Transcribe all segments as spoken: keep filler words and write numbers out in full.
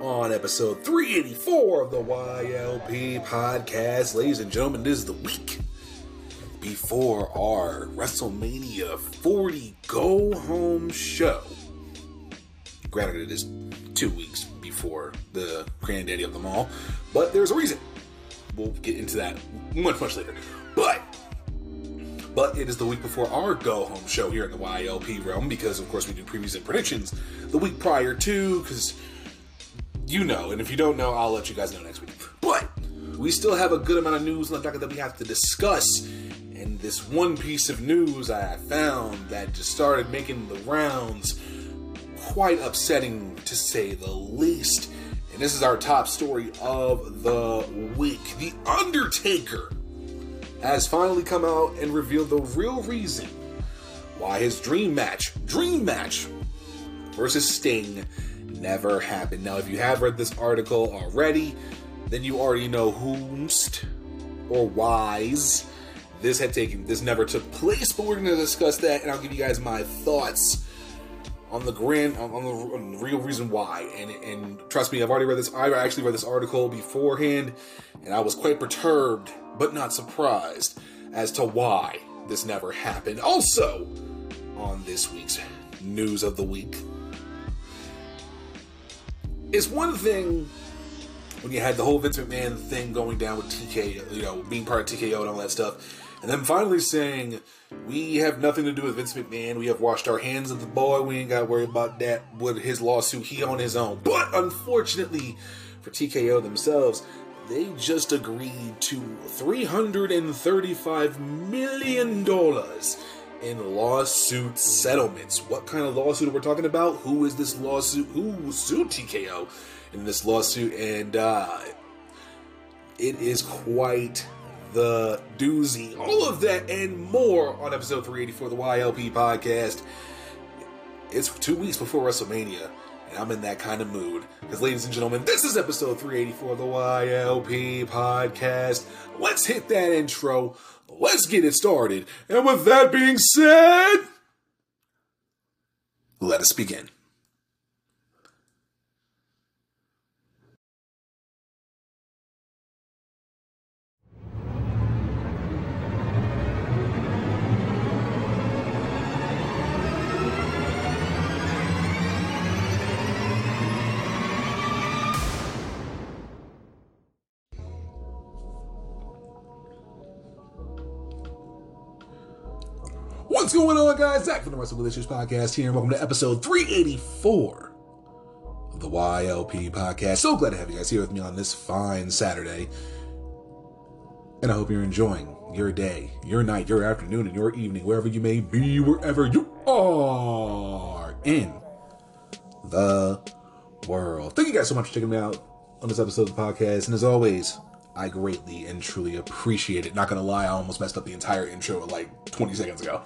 on episode three eighty-four of the Y L P podcast. Ladies and gentlemen, this is the week before our WrestleMania forty go-home show. Granted, it is two weeks before the granddaddy of them all, but there's a reason. We'll get into that much, much later. But, but it is the week before our go-home show here in the Y L P realm, because, of course, we do previews and predictions the week prior to, because you know, and if you don't know, I'll let you guys know next week. But we still have a good amount of news on the docket that we have to discuss. And this one piece of news I found that just started making the rounds, quite upsetting to say the least. And this is our top story of the week. The Undertaker has finally come out and revealed the real reason why his dream match, dream match versus Sting never happened. Now, if you have read this article already, then you already know whomst or whys this had taken. This never took place, but we're going to discuss that, and I'll give you guys my thoughts on the grand, on the, on the real reason why. And and trust me, I've already read this. I actually read this article beforehand, and I was quite perturbed, but not surprised as to why this never happened. Also, on this week's news of the week, it's one thing when you had the whole Vince McMahon thing going down with T K, you know, being part of T K O and all that stuff, and then finally saying, we have nothing to do with Vince McMahon, we have washed our hands of the boy, we ain't got to worry about that with his lawsuit, he on his own. But unfortunately for T K O themselves, they just agreed to three hundred thirty-five million dollars in lawsuit settlements. What kind of lawsuit are we talking about? Who is this lawsuit? Who sued T K O in this lawsuit? And uh, it is quite the doozy. All of that and more on episode three eighty-four of the Y L P podcast. It's two weeks before WrestleMania, and I'm in that kind of mood. Because, ladies and gentlemen, this is episode three eighty-four of the Y L P podcast. Let's hit that intro. Let's get it started. And with that being said, let us begin. What's going on, guys? Zach from the Wrestle with Issues podcast here, and welcome to episode three eighty-four of the Y L P podcast. So glad to have you guys here with me on this fine Saturday, and I hope you're enjoying your day, your night, your afternoon, and your evening, wherever you may be, wherever you are in the world. Thank you guys so much for checking me out on this episode of the podcast, and as always, I greatly and truly appreciate it. Not gonna lie, I almost messed up the entire intro like twenty seconds ago.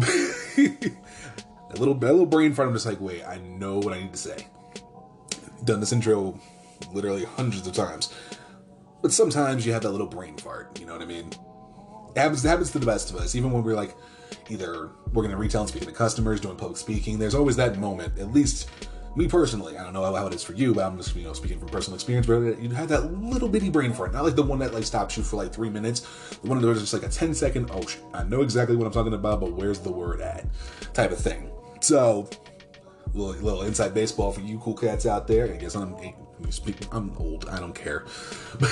a little, a little brain fart. I'm just like, wait, I know what I need to say. Done this intro literally hundreds of times, but sometimes you have that little brain fart. You know what I mean? It happens. It happens to the best of us. Even when we're like, either working in retail and speaking to customers, doing public speaking. There's always that moment. At least me personally, I don't know how it is for you, but I'm just, you know, speaking from personal experience, but you have that little bitty brain fart. Not like the one that like stops you for like three minutes. The one that was just like a ten second, oh, I know exactly what I'm talking about, but where's the word at? Type of thing. So, little, little inside baseball for you cool cats out there. I guess I'm, I'm old. I don't care. but,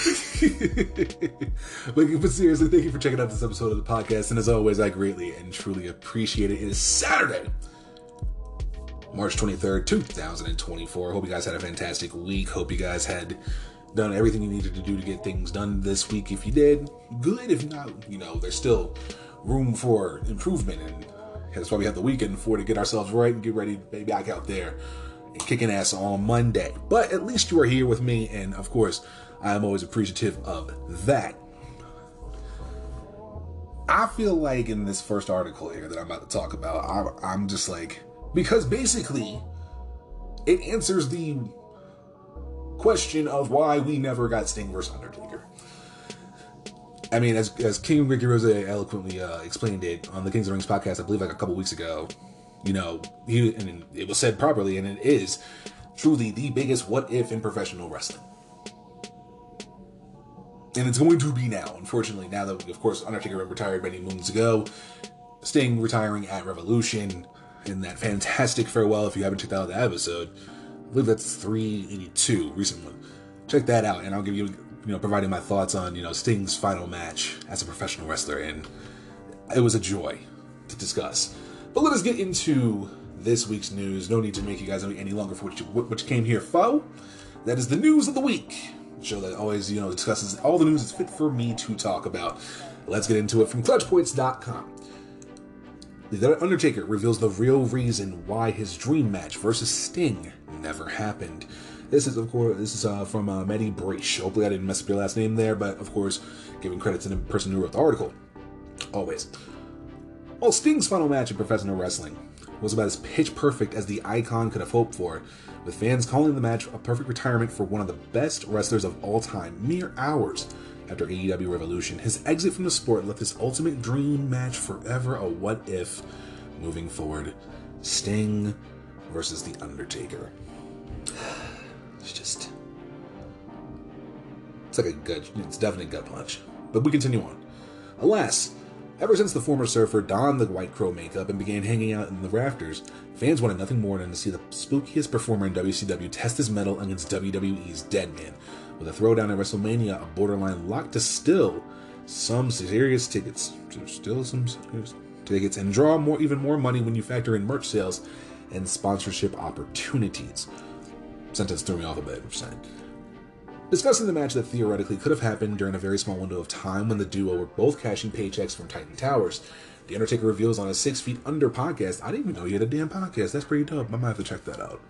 but seriously, thank you for checking out this episode of the podcast. And as always, I greatly and truly appreciate it. It is Saturday, March twenty-third, twenty twenty-four. Hope you guys had a fantastic week. Hope you guys had done everything you needed to do to get things done this week. If you did, good. If not, you know, there's still room for improvement. And that's why we have the weekend for, to get ourselves right and get ready to be back out there and kicking ass on Monday. But at least you are here with me. And of course, I am always appreciative of that. I feel like in this first article here that I'm about to talk about, I'm, I'm just like, because basically, it answers the question of why we never got Sting versus Undertaker. I mean, as as King Ricky Rose eloquently uh, explained it on the Kings of Rings podcast, I believe like a couple weeks ago, you know, he and it was said properly, and it is, truly the biggest what if in professional wrestling. And it's going to be now, unfortunately, now that, of course, Undertaker retired many moons ago. Sting retiring at Revolution in that fantastic farewell. If you haven't checked out that episode, I believe that's three eighty-two, recent one. Check that out, and I'll give you, you know, providing my thoughts on, you know, Sting's final match as a professional wrestler, and it was a joy to discuss. But let us get into this week's news. No need to make you guys wait any longer for what you, what you came here for. That is the news of the week. The show that always, you know, discusses all the news that's fit for me to talk about. Let's get into it from clutch points dot com. The Undertaker reveals the real reason why his dream match versus Sting never happened. This is, of course, this is uh, from uh, Maddie Braish. Hopefully I didn't mess up your last name there, but of course, giving credit to the person who wrote the article. Always. While Sting's final match in professional wrestling was about as pitch perfect as the icon could have hoped for, with fans calling the match a perfect retirement for one of the best wrestlers of all time, mere hours after A E W Revolution, his exit from the sport left his ultimate dream match forever a what if moving forward. Sting versus The Undertaker. It's just... It's like a gut... It's definitely a gut punch. But we continue on. Alas, ever since the former surfer donned the White Crow makeup and began hanging out in the rafters, fans wanted nothing more than to see the spookiest performer in W C W test his mettle against W W E's Deadman, with a throwdown at WrestleMania, a borderline lock to still some serious tickets, still some serious tickets, and draw more, even more money when you factor in merch sales and sponsorship opportunities. Sentence threw me off a bit, I'm saying. Discussing the match that theoretically could have happened during a very small window of time when the duo were both cashing paychecks from Titan Towers, The Undertaker reveals on his Six Feet Under podcast. I didn't even know he had a damn podcast. That's pretty dope. I might have to check that out.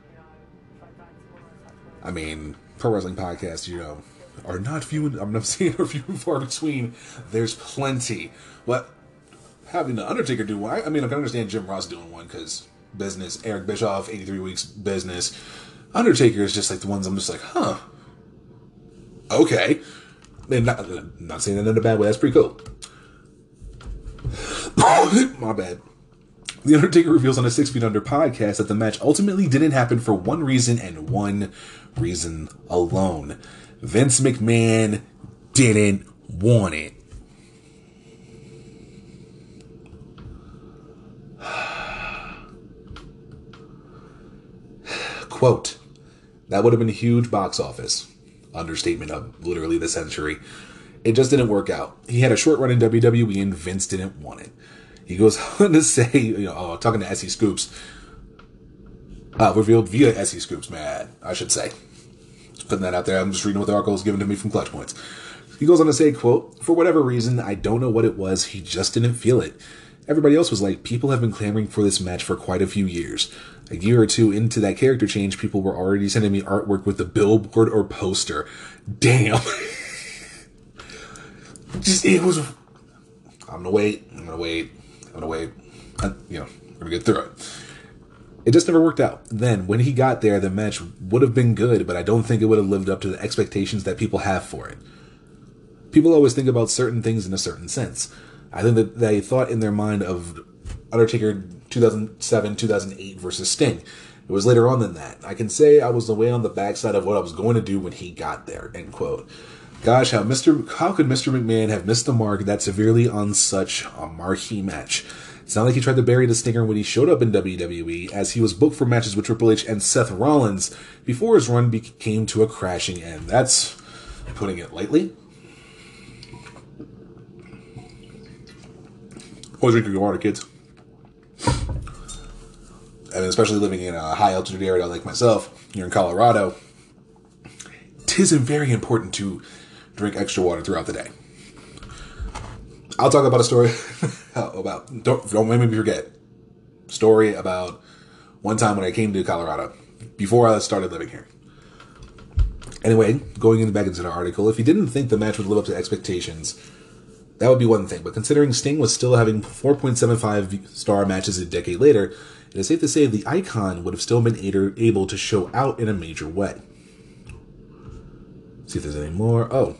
I mean, pro wrestling podcasts, you know, are not few and I'm not saying are few and far between. There's plenty. But having the Undertaker do one, I, I mean, I can understand Jim Ross doing one because business. Eric Bischoff, eighty-three weeks business. Undertaker is just like the ones I'm just like, huh. Okay. And not, not saying that in a bad way. That's pretty cool. My bad. The Undertaker reveals on the Six Feet Under podcast that the match ultimately didn't happen for one reason and one reason alone. Vince McMahon didn't want it. Quote, that would have been a huge box office. Understatement of literally the century. It just didn't work out. He had a short run in W W E and Vince didn't want it. He goes on to say, you know, uh, talking to S E Scoops, uh, revealed via S E Scoops, man, I should say. Just putting that out there. I'm just reading what the article was given to me from Clutch Points. He goes on to say, quote, for whatever reason, I don't know what it was, he just didn't feel it. Everybody else was like, people have been clamoring for this match for quite a few years. A year or two into that character change, people were already sending me artwork with the billboard or poster. Damn. Just, it was... I'm gonna wait. I'm gonna wait. I'm gonna wait. I, you know, we're gonna get through it. It just never worked out. Then, when he got there, the match would have been good, but I don't think it would have lived up to the expectations that people have for it. People always think about certain things in a certain sense. I think that they thought in their mind of Undertaker two thousand seven, two thousand eight versus Sting. It was later on than that. I can say I was away on the backside of what I was going to do when he got there, end quote. Gosh, how Mister how could Mister McMahon have missed the mark that severely on such a marquee match? It's not like he tried to bury the stinger when he showed up in W W E, as he was booked for matches with Triple H and Seth Rollins before his run came to a crashing end. That's putting it lightly. Always drink your water, kids. And especially living in a high altitude area like myself, here in Colorado, it is very important to drink extra water throughout the day. I'll talk about a story about, don't, don't make me forget, story about one time when I came to Colorado, before I started living here. Anyway, going in back into the article, if you didn't think the match would live up to expectations, that would be one thing. But considering Sting was still having four point seven five star matches a decade later, it is safe to say the icon would have still been able to show out in a major way. See if there's any more. Oh.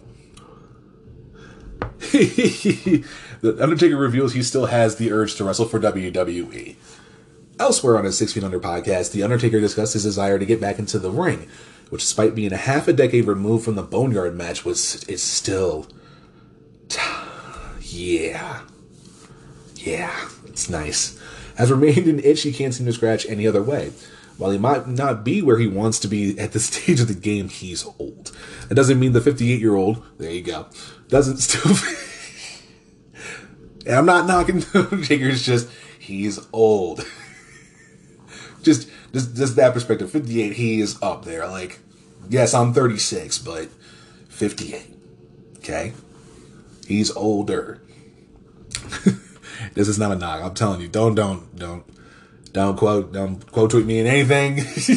The Undertaker reveals he still has the urge to wrestle for W W E. Elsewhere on his Six Feet Under podcast, The Undertaker discussed his desire to get back into the ring, which despite being a half a decade removed from the Boneyard match, was is still... Yeah. Yeah, it's nice. Has remained an itch he can't seem to scratch any other way. While he might not be where he wants to be at this stage of the game, he's old. That doesn't mean the fifty-eight-year-old, there you go, doesn't still... And I'm not knocking the Undertaker, it's just, he's old. just, just, just that perspective. fifty-eight, he is up there. Like, yes, I'm thirty-six, but fifty-eight. Okay? He's older. This is not a knock. I'm telling you, don't, don't, don't, don't quote, don't quote tweet me in anything.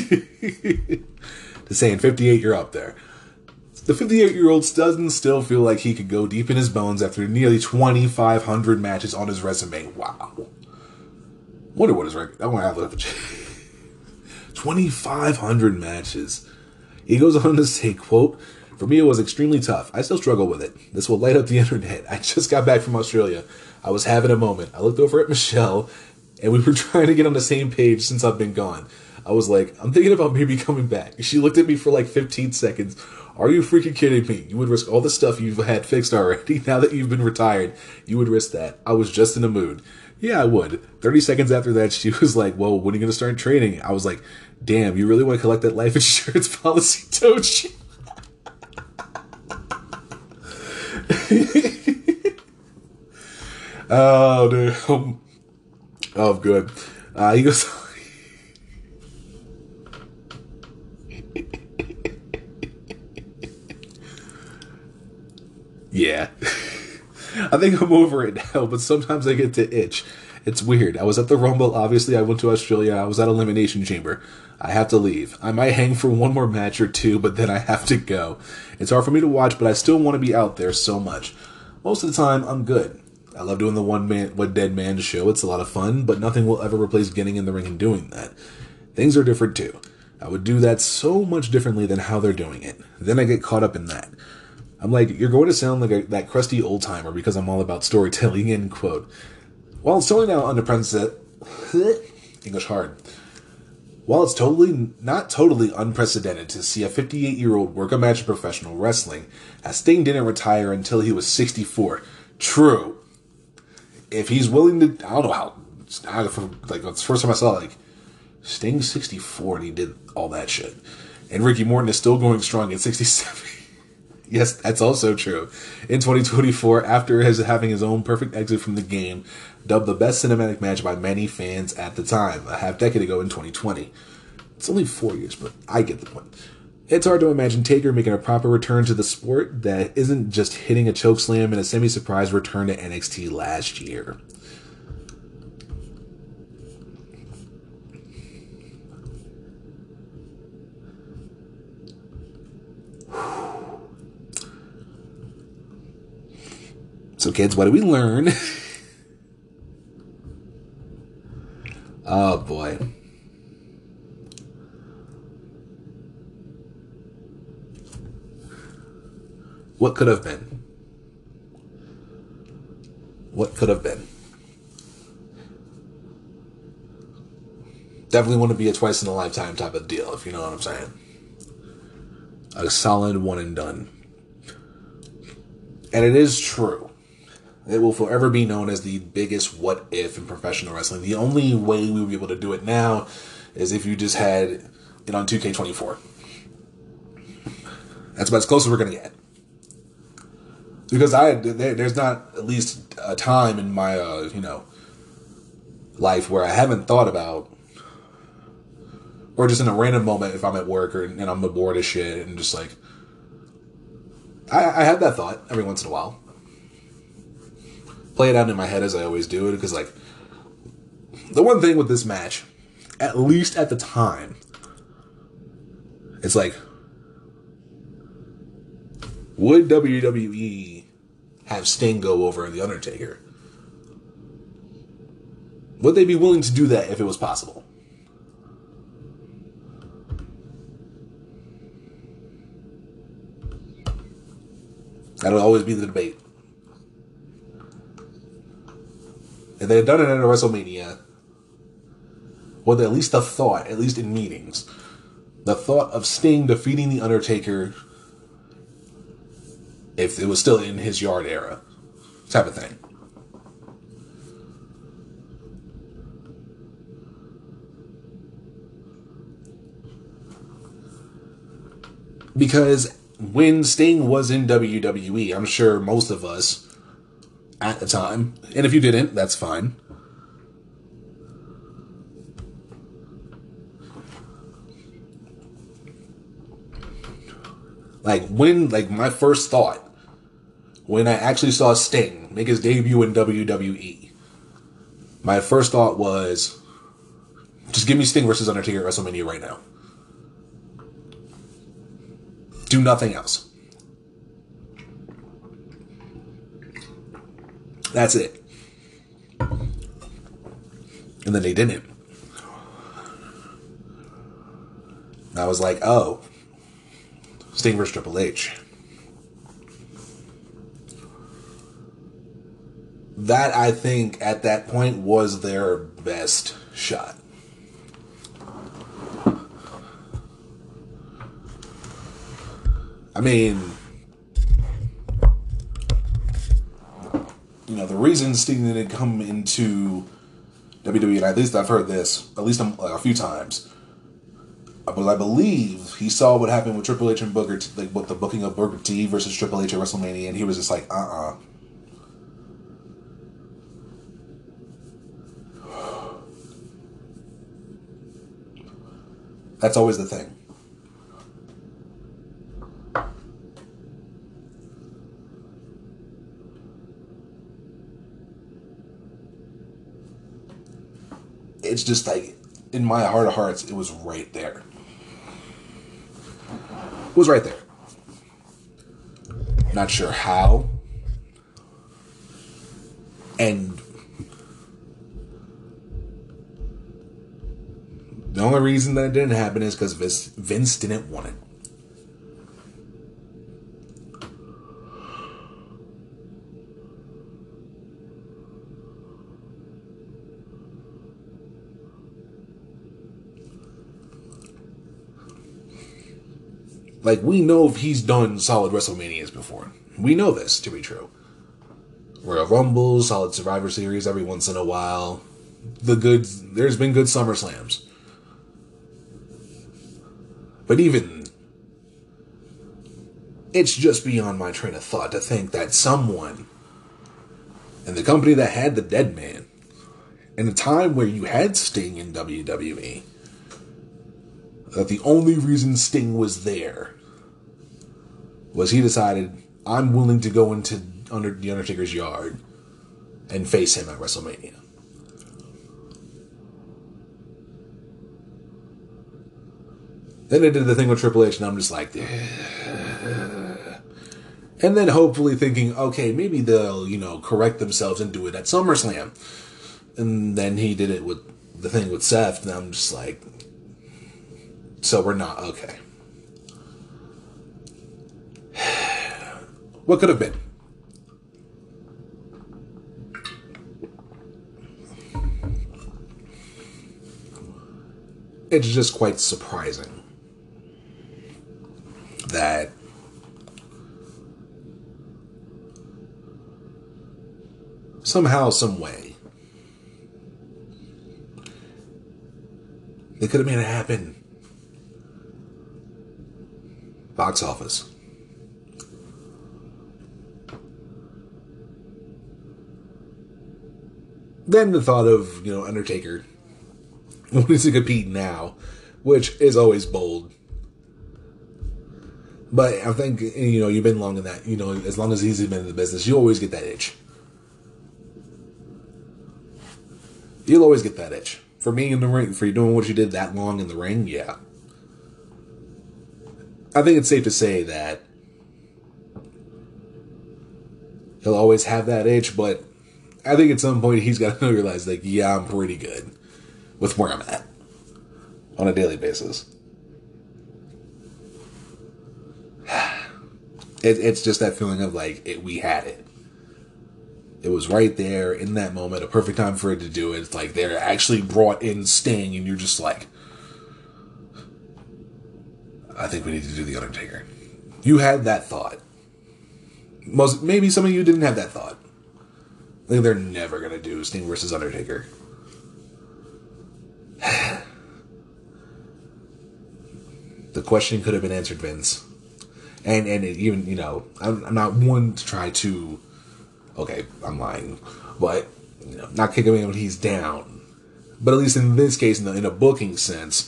Just saying, fifty-eight, you're up there. The fifty-eight-year-old doesn't still feel like he could go deep in his bones after nearly twenty-five hundred matches on his resume. Wow. Wonder what his record. I want to have a look at twenty-five hundred matches. He goes on to say, quote, "For me, it was extremely tough. I still struggle with it. This will light up the internet. I just got back from Australia. I was having a moment. I looked over at Michelle, and we were trying to get on the same page since I've been gone. I was like, I'm thinking about maybe coming back. She looked at me for like fifteen seconds. Are you freaking kidding me? You would risk all the stuff you've had fixed already. Now that you've been retired, you would risk that. I was just in the mood. Yeah, I would. thirty seconds after that, she was like, well, when are you going to start training? I was like, damn, you really want to collect that life insurance policy, don't you? Oh, dude. Oh, oh good. Uh, he goes... Yeah. I think I'm over it now, but sometimes I get to itch. It's weird. I was at the Rumble. Obviously, I went to Australia. I was at Elimination Chamber. I have to leave. I might hang for one more match or two, but then I have to go. It's hard for me to watch, but I still want to be out there so much. Most of the time, I'm good. I love doing the one man, one dead man show. It's a lot of fun, but nothing will ever replace getting in the ring and doing that. Things are different too. I would do that so much differently than how they're doing it. Then I get caught up in that. I'm like, you're going to sound like a, that crusty old timer because I'm all about storytelling, end quote. While it's totally now unprecedented, English hard. While it's totally, not totally unprecedented to see a fifty-eight-year-old work a match of professional wrestling, as Sting didn't retire until he was sixty-four. True. If he's willing to, I don't know how, like, it's the first time I saw, like, Sting's sixty-four and he did all that shit. And Ricky Morton is still going strong at sixty-seven. Yes, that's also true. In twenty twenty-four, after his having his own perfect exit from the game, dubbed the best cinematic match by many fans at the time, a half decade ago in twenty twenty. It's only four years, but I get the point. It's hard to imagine Taker making a proper return to the sport that isn't just hitting a chokeslam and a semi-surprise return to N X T last year. So kids, what do we learn? Oh boy. What could have been? What could have been? Definitely want to be a twice in a lifetime type of deal, if you know what I'm saying. A solid one and done. And it is true. It will forever be known as the biggest what if in professional wrestling. The only way we will be able to do it now is if you just had it on two K twenty-four. That's about as close as we're going to get. Because I, there's not at least a time in my, uh, you know, life where I haven't thought about, or just in a random moment if I'm at work or and I'm bored as shit and just like, I, I have that thought every once in a while. Play it out in my head as I always do it, because like, the one thing with this match, at least at the time, it's like, would W W E have Sting go over The Undertaker? Would they be willing to do that if it was possible? That'll always be the debate. If they had done it at a WrestleMania, Well, at least the thought, at least in meetings, the thought of Sting defeating The Undertaker, if it was still in his Yard era, type of thing. Because when Sting was in W W E, I'm sure most of us at the time, and if you didn't, that's fine. Like, when, like, my first thought, when I actually saw Sting make his debut in W W E, my first thought was, just give me Sting versus Undertaker at WrestleMania right now. Do nothing else. That's it. And then they didn't. And I was like, oh, Sting versus Triple H. That, I think, at that point, was their best shot. I mean, you know, the reason Sting didn't come into W W E, and at least I've heard this, at least a few times, was I believe he saw what happened with Triple H and Booker T, like with the booking of Booker T versus Triple H at WrestleMania, and he was just like, uh-uh. That's always the thing. It's just like, in my heart of hearts, it was right there. It was right there. Not sure how. And the only reason that it didn't happen is because Vince, Vince didn't want it. Like, we know if he's done solid WrestleManias before. We know this to be true. Royal Rumbles, solid Survivor Series every once in a while. The good, there's been good SummerSlams. But even, it's just beyond my train of thought to think that someone in the company that had the Dead Man, in a time where you had Sting in W W E, that the only reason Sting was there was he decided, I'm willing to go into under the Undertaker's yard and face him at WrestleMania. Then they did the thing with Triple H, and I'm just like, ugh. And then hopefully thinking, okay, maybe they'll, you know, correct themselves and do it at SummerSlam. And then he did it with the thing with Seth, and I'm just like, so we're not, okay. What could have been? It's just quite surprising that somehow, some way, they could have made it happen. Box office. Then the thought of, you know, Undertaker wanting to compete now, which is always bold. But I think, you know, you've been long in that, you know, as long as he's been in the business, you always get that itch. You'll always get that itch. For being in the ring, for you doing what you did that long in the ring, yeah. I think it's safe to say that he'll always have that itch, but I think at some point he's got to realize, like, yeah, I'm pretty good with where I'm at on a daily basis. It, it's just that feeling of, like, it, we had it. It was right there in that moment, a perfect time for it to do it. It's like they're actually brought in Sting, and you're just like, I think we need to do The Undertaker. You had that thought. Most maybe some of you didn't have that thought. I think they're never gonna do Sting versus Undertaker. The question could have been answered, Vince. And and it even, you know, I'm, I'm not one to try to. Okay, I'm lying, but you know, not kicking him when he's down. But at least in this case, in, the, in a booking sense,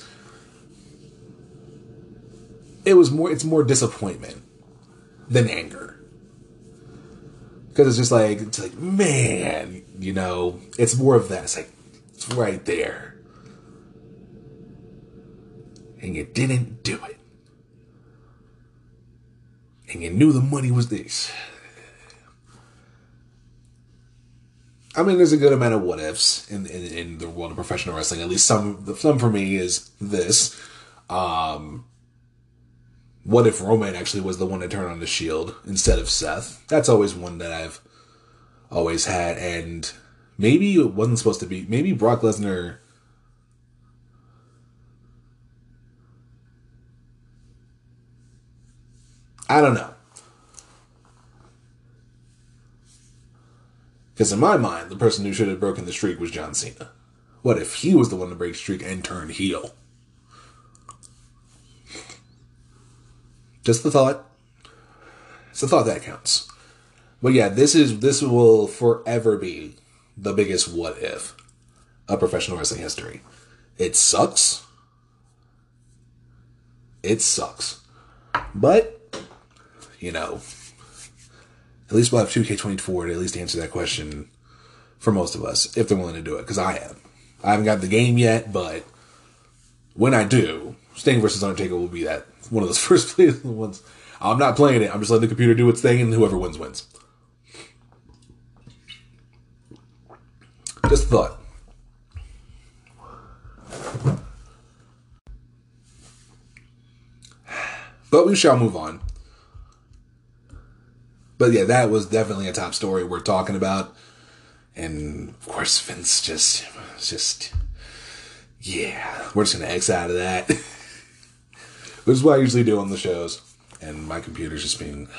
it was more. It's more disappointment than anger, because it's just like it's like man, you know, it's more of that. It's like it's right there, and you didn't do it, and you knew the money was this. I mean, there's a good amount of what ifs in, in, in the world of professional wrestling. At least some, some for me is this. Um, what if Roman actually was the one to turn on the Shield instead of Seth? That's always one that I've always had. And maybe it wasn't supposed to be. Maybe Brock Lesnar. I don't know. Because in my mind, the person who should have broken the streak was John Cena. What if he was the one to break the streak and turn heel? Just the thought. It's the thought that counts. But yeah, this is this will forever be the biggest what if of professional wrestling history. It sucks. It sucks. But, you know, at least we'll have two K twenty-four to at least answer that question for most of us, if they're willing to do it, because I am. I haven't got the game yet, but when I do, Sting versus Undertaker will be that one of those first place ones. I'm not playing it. I'm just letting the computer do its thing, and whoever wins, wins. Just a thought. But we shall move on. But yeah, that was definitely a top story we're talking about. And of course, Vince just, just, yeah, we're just going to X out of that. Which is what I usually do on the shows. And my computer's just being,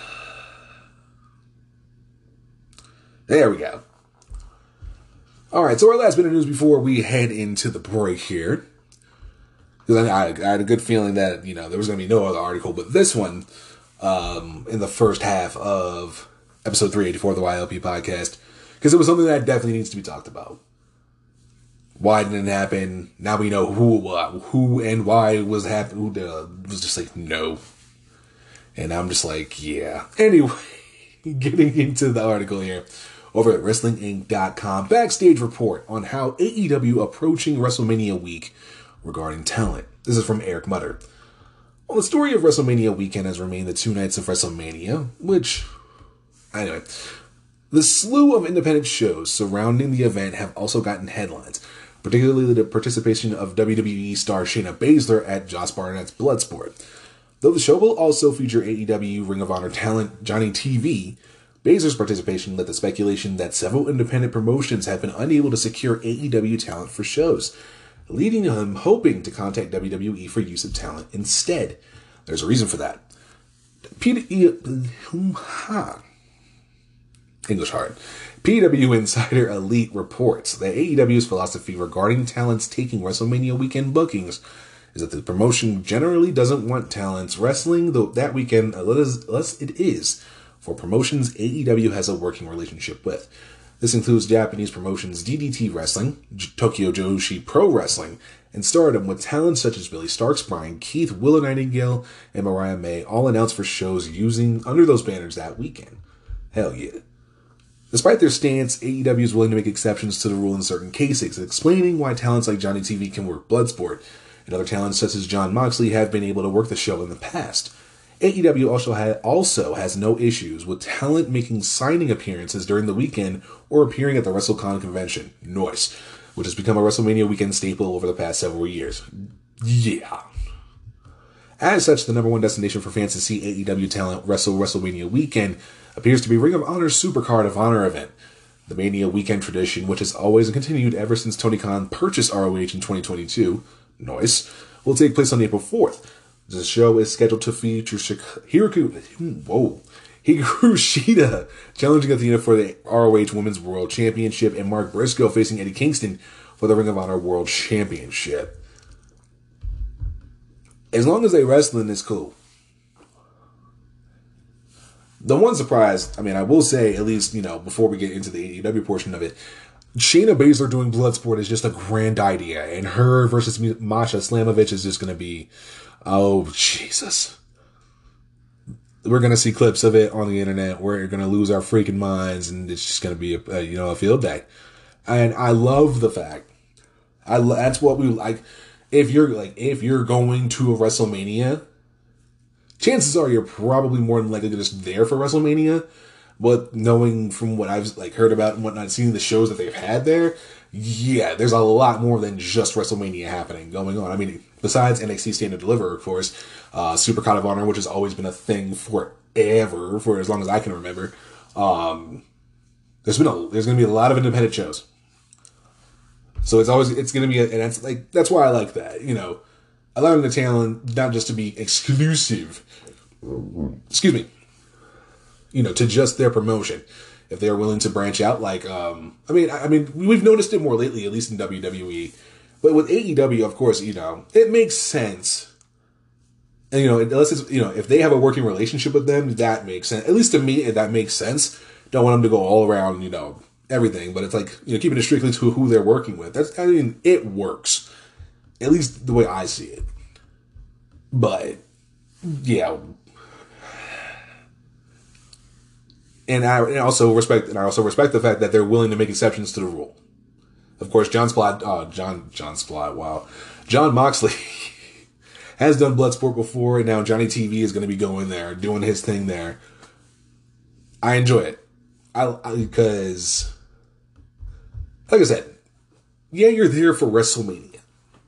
there we go. All right, so our last bit of news before we head into the break here. Because I, I had a good feeling that, you know, there was going to be no other article, but this one, Um, in the first half of episode three eighty-four of the Y L P podcast, because it was something that definitely needs to be talked about. Why didn't it happen? Now we know who, uh, who and why it was happening. Who uh, was just like no, and I'm just like yeah. Anyway, getting into the article here over at Wrestling Inc dot com, backstage report on how A E W approaching WrestleMania week regarding talent. This is from Eric Mutter. Well, the story of WrestleMania weekend has remained the two nights of WrestleMania, which, anyway, the slew of independent shows surrounding the event have also gotten headlines, particularly the participation of W W E star Shayna Baszler at Josh Barnett's Bloodsport. Though the show will also feature A E W Ring of Honor talent Johnny T V, Baszler's participation led to speculation that several independent promotions have been unable to secure A E W talent for shows, leading to him hoping to contact W W E for use of talent instead. There's a reason for that. P- English hard. P W Insider Elite reports that A E W's philosophy regarding talents taking WrestleMania weekend bookings is that the promotion generally doesn't want talents wrestling though that weekend unless it is for promotions A E W has a working relationship with. This includes Japanese promotions D D T Wrestling, Tokyo Joshi Pro Wrestling, and Stardom, with talents such as Billy Starks, Brian Keith, Willow Nightingale, and Mariah May all announced for shows using under those banners that weekend. Hell yeah. Despite their stance, A E W is willing to make exceptions to the rule in certain cases, explaining why talents like Johnny T V can work Bloodsport, and other talents such as Jon Moxley have been able to work the show in the past. A E W also, ha- also has no issues with talent making signing appearances during the weekend or appearing at the WrestleCon convention, Noise, which has become a WrestleMania weekend staple over the past several years. Yeah. As such, the number one destination for fans to see A E W talent wrestle WrestleMania weekend appears to be Ring of Honor's Supercard of Honor event. The Mania weekend tradition, which has always continued ever since Tony Khan purchased R O H in twenty twenty-two, noise, will take place on April fourth. The show is scheduled to feature Hikaru, whoa, Hikaru Shida challenging Athena for the R O H Women's World Championship and Mark Briscoe facing Eddie Kingston for the Ring of Honor World Championship. As long as they wrestling is cool. The one surprise, I mean, I will say, at least, you know, before we get into the A E W portion of it, Shayna Baszler doing Bloodsport is just a grand idea. And her versus Masha Slamovich is just going to be, oh, Jesus. We're going to see clips of it on the internet. We're going to lose our freaking minds. And it's just going to be, a, a, you know, a field day. And I love the fact, I that's what we like. If you're like, if you're going to a WrestleMania, chances are you're probably more than likely just there for WrestleMania. But knowing from what I've like heard about and whatnot, seeing the shows that they've had there, yeah, there's a lot more than just WrestleMania happening going on. I mean, besides N X T Stand and Deliver, of course, uh, Super Card of Honor, which has always been a thing forever, for as long as I can remember. Um, there's been a there's going to be a lot of independent shows, so it's always it's going to be a, and that's like that's why I like that, you know, allowing the talent not just to be exclusive. Excuse me. You know, to just their promotion, if they are willing to branch out, like, um, I mean, I, I mean, we've noticed it more lately, at least in W W E, but with A E W, of course, you know, it makes sense, and, you know, unless it's, you know, if they have a working relationship with them, that makes sense, at least to me, that makes sense. Don't want them to go all around, you know, everything, but it's like, you know, keeping it strictly to who they're working with, that's, I mean, it works, at least the way I see it, but, yeah. And I and also respect, and I also respect the fact that they're willing to make exceptions to the rule. Of course, John Splot, uh, John John Splot, wow, Jon Moxley has done Bloodsport before, and now Johnny T V is going to be going there, doing his thing there. I enjoy it, I because, like I said, yeah, you're there for WrestleMania.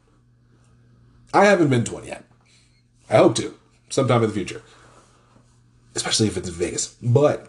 I haven't been to one yet. I hope to sometime in the future, especially if it's in Vegas, but.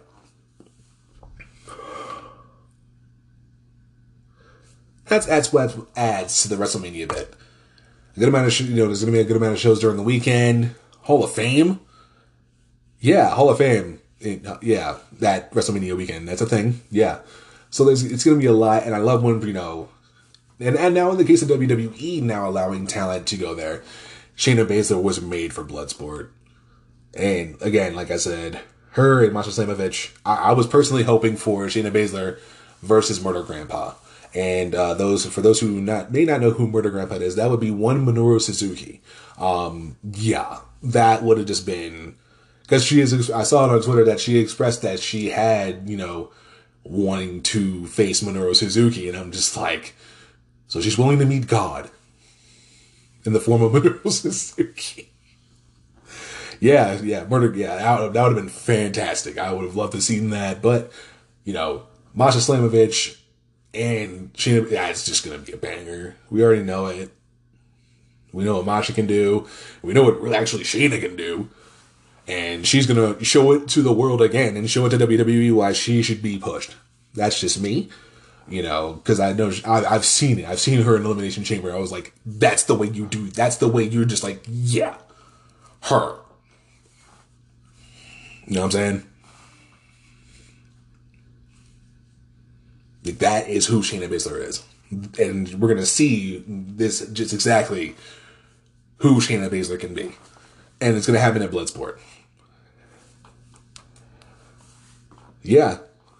That's, that's what adds to the WrestleMania bit. A good amount of, you know, there's going to be a good amount of shows during the weekend. Hall of Fame. Yeah, Hall of Fame. Yeah, that WrestleMania weekend. That's a thing. Yeah. So there's, it's going to be a lot. And I love when, you know, and, and now in the case of W W E now allowing talent to go there, Shayna Baszler was made for Bloodsport. And again, like I said, her and Masha Slamovich, I, I was personally hoping for Shayna Baszler versus Murder Grandpa. And uh, those for those who not may not know who Murder Grandpa is, that would be one Minoru Suzuki. Um, yeah, that would have just been because she is. I saw it on Twitter that she expressed that she had, you know, wanting to face Minoru Suzuki, and I'm just like, so she's willing to meet God in the form of Minoru Suzuki. Yeah, yeah, Murder. Yeah, that would, that would have been fantastic. I would have loved to have seen that, but you know, Masha Slamovich. And Shayna, yeah, it's just going to be a banger. We already know it. We know what Masha can do. We know what actually Shayna can do. And she's going to show it to the world again and show it to W W E why she should be pushed. That's just me. You know, because I know, I, I've seen it. I've seen her in Elimination Chamber. I was like, that's the way you do it. That's the way you're just like, yeah, her. You know what I'm saying? That is who Shayna Baszler is. And we're going to see this just exactly who Shayna Baszler can be. And it's going to happen at Bloodsport. Yeah.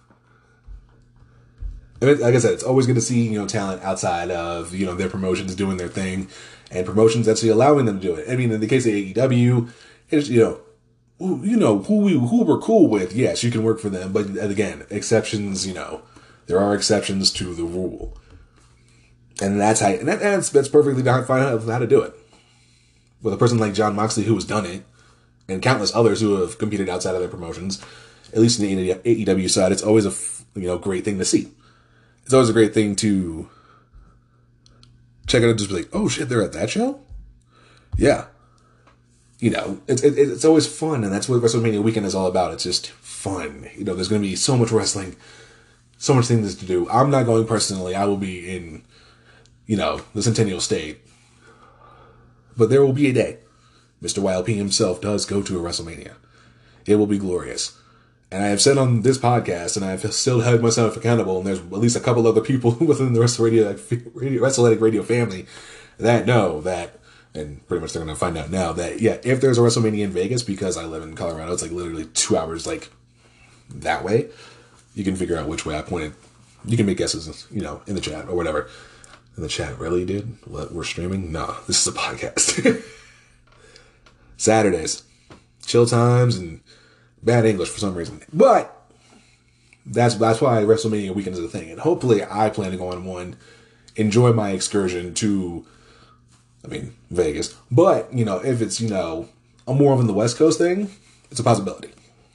And it, like I said, it's always good to see, you know, talent outside of, you know, their promotions doing their thing. And promotions actually allowing them to do it. I mean, in the case of A E W, it's, you know, who, you know, who, we, who we're cool with, yes, you can work for them. But again, exceptions, you know, there are exceptions to the rule. And that's how, and that, that's, that's perfectly fine how, how to do it. With a person like Jon Moxley who has done it, and countless others who have competed outside of their promotions, at least in the A E W side, it's always a, you know, great thing to see. It's always a great thing to check it out and just be like, oh shit, they're at that show? Yeah. You know, it's, it, it's always fun, and that's what WrestleMania weekend is all about. It's just fun. You know, there's going to be so much wrestling. so much things to do. I'm not going personally. I will be in, you know, the Centennial State. But there will be a day Mister Y L P himself does go to a WrestleMania. It will be glorious. And I have said on this podcast, and I've still held myself accountable, and there's at least a couple other people within the Wrestle Radio, Radio, WrestleLetic Radio family that know that, and pretty much they're going to find out now, that, yeah, if there's a WrestleMania in Vegas, because I live in Colorado, it's like literally two hours, like, that way, you can figure out which way I pointed. You can make guesses, you know, in the chat or whatever. In the chat, really, dude? What, we're streaming? No, this is a podcast. Saturdays. Chill times and bad English for some reason. But that's that's why WrestleMania weekend is a thing. And hopefully I plan to go on one, enjoy my excursion to, I mean, Vegas. But, you know, if it's, you know, a more of on the West Coast thing, it's a possibility.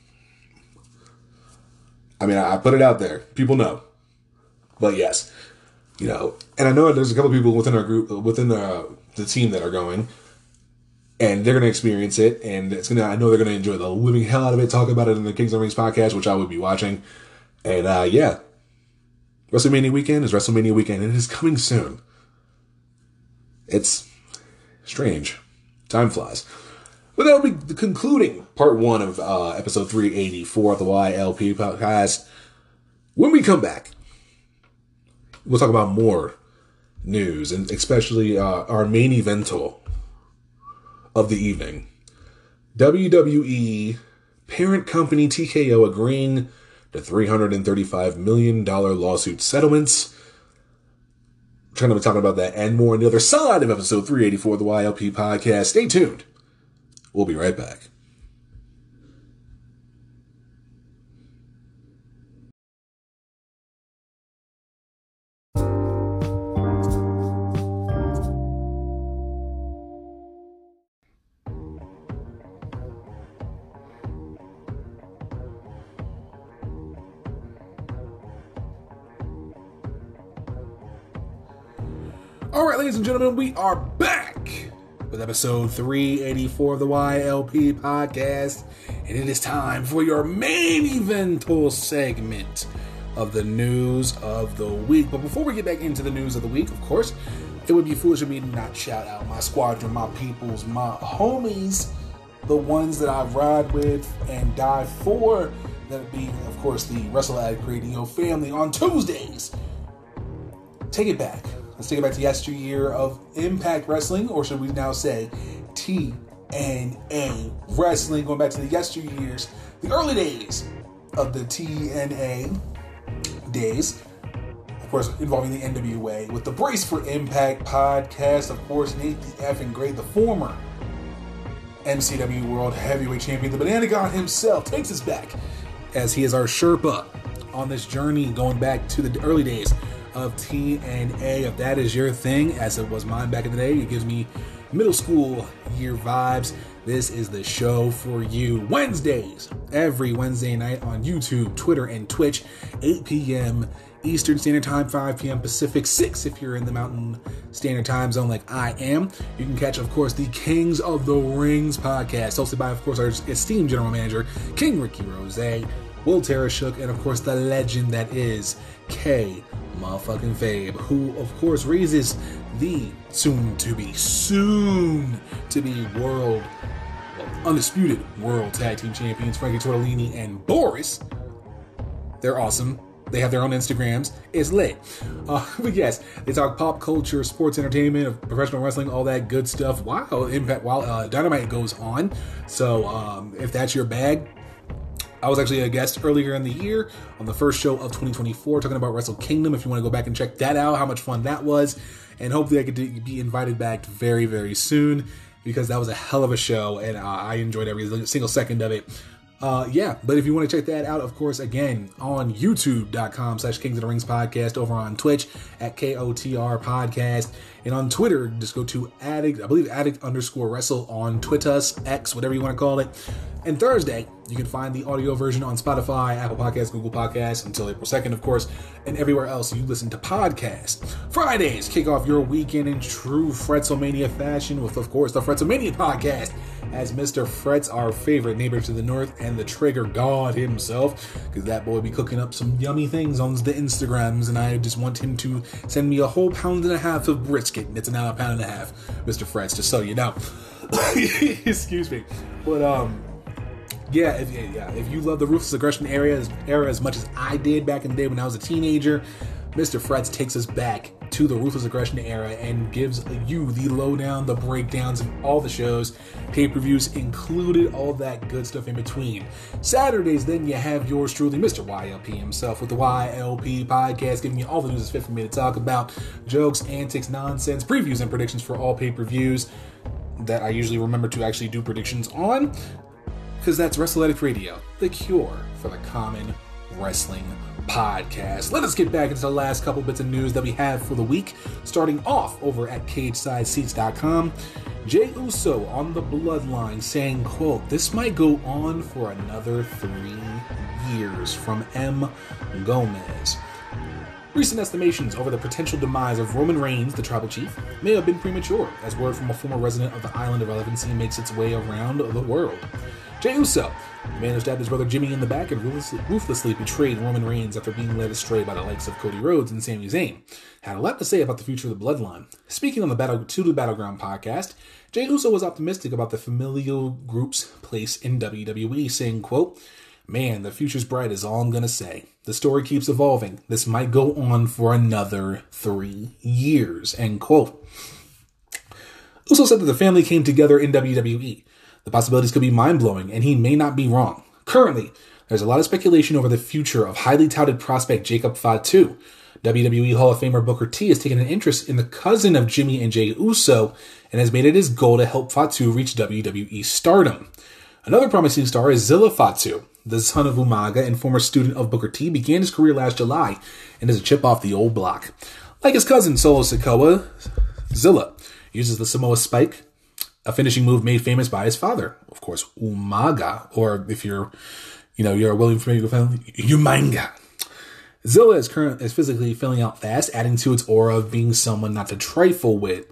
I mean, I, I put it out there. People know. But yes, you know, and I know there's a couple people within our group, within the, the team that are going. And they're going to experience it, and it's gonna. I know they're going to enjoy the living hell out of it, talk about it in the Kings and Rings podcast, which I will be watching. And, uh, yeah. WrestleMania weekend is WrestleMania weekend, and it is coming soon. It's strange. Time flies. But that'll be the concluding part one of uh, episode three eighty-four of the Y L P podcast. When we come back, we'll talk about more news, and especially uh, our main evental of the evening. W W E parent company T K O agreeing to three hundred thirty-five million dollars lawsuit settlements. We're going to be talking about that and more on the other side of episode three eighty-four of the Y L P podcast. Stay tuned. We'll be right back. All right, ladies and gentlemen, we are back with episode three eighty-four of the Y L P podcast, and it is time for your main evental segment of the news of the week. But before we get back into the news of the week, of course, it would be foolish of me to not shout out my squadron, my peoples, my homies, the ones that I ride with and die for, that being, of course, the WrestleAddict Radio family on Tuesdays. Take it back. Let's take it back to yesteryear of Impact Wrestling, or should we now say T N A Wrestling, going back to the yesteryears, the early days of the T N A days, of course, involving the N W A, with the Brace for Impact podcast, of course, Nate the effing Great, the former M C W World Heavyweight Champion, the Banana God himself, takes us back as he is our Sherpa on this journey going back to the early days of T N A. If that is your thing, as it was mine back in the day, it gives me middle school year vibes. This is the show for you. Wednesdays, every Wednesday night on YouTube, Twitter, and Twitch, eight p.m. Eastern Standard Time, five p.m. Pacific, six if you're in the Mountain Standard Time Zone like I am. You can catch, of course, the Kings of the Rings podcast, hosted by, of course, our esteemed general manager, King Ricky Rose, Will Tarashuk, and, of course, the legend that is K motherfucking Fabe, who of course raises the soon-to-be, soon-to-be world, well, undisputed world tag team champions, Frankie Tortellini and Boris. They're awesome. They have their own Instagrams. It's lit. Uh, but yes, they talk pop culture, sports entertainment, professional wrestling, all that good stuff. While Impact, while uh, Dynamite goes on. So um, if that's your bag, I was actually a guest earlier in the year on the first show of twenty twenty-four talking about Wrestle Kingdom. If you want to go back and check that out, how much fun that was. And hopefully I could be invited back very, very soon, because that was a hell of a show and uh, I enjoyed every single second of it. Uh, yeah, but if you want to check that out, of course, again, on youtube.com slash Kings of the Rings podcast, over on Twitch at K O T R podcast, and on Twitter, just go to addict, I believe addict underscore wrestle on Twitter, X, whatever you want to call it. And Thursday, you can find the audio version on Spotify, Apple Podcasts, Google Podcasts, until April second, of course, and everywhere else you listen to podcasts. Fridays, kick off your weekend in true Fretzelmania fashion with, of course, the Fretzelmania podcast as Mister Fretz, our favorite neighbor to the north, and the Traeger God himself, because that boy be cooking up some yummy things on the Instagrams, and I just want him to send me a whole pound and a half of brisket, and it's now a pound and a half, Mister Fretz, just so you know. Excuse me. But, um... Yeah, if, yeah, if you love the Ruthless Aggression era as, era as much as I did back in the day when I was a teenager, Mister Fretz takes us back to the Ruthless Aggression era and gives you the lowdown, the breakdowns of all the shows, pay-per-views included, all that good stuff in between. Saturdays, then you have yours truly, Mister Y L P himself, with the Y L P podcast, giving you all the news that's fit for me to talk about, jokes, antics, nonsense, previews, and predictions for all pay-per-views that I usually remember to actually do predictions on. Because that's WrestleLetics Radio, the cure for the common wrestling podcast. Let us get back into the last couple bits of news that we have for the week. Starting off over at cage side seats dot com, Jey Uso on the Bloodline saying, quote, "This might go on for another three years," from M. Gomez. Recent estimations over the potential demise of Roman Reigns, the Tribal Chief, may have been premature, as word from a former resident of the Island of Relevancy makes its way around the world. Jey Uso, the man who stabbed his brother Jimmy in the back and ruthlessly, ruthlessly betrayed Roman Reigns after being led astray by the likes of Cody Rhodes and Sami Zayn, had a lot to say about the future of the Bloodline. Speaking on the Battle to the Battleground podcast, Jey Uso was optimistic about the familial group's place in W W E, saying, quote, "Man, the future's bright is all I'm gonna say. The story keeps evolving. This might go on for another three years," end quote. Uso said that the family came together in W W E. The possibilities could be mind-blowing, and he may not be wrong. Currently, there's a lot of speculation over the future of highly touted prospect Jacob Fatu. W W E Hall of Famer Booker T has taken an interest in the cousin of Jimmy and Jey Uso and has made it his goal to help Fatu reach W W E stardom. Another promising star is Zilla Fatu. The son of Umaga and former student of Booker T, began his career last July and is a chip off the old block. Like his cousin Solo Sikoa, Zilla uses the Samoa Spike, a finishing move made famous by his father, of course, Umaga, or if you're, you know, you're a William Flamengo fan, Umanga. Zilla is current is physically filling out fast, adding to its aura of being someone not to trifle with.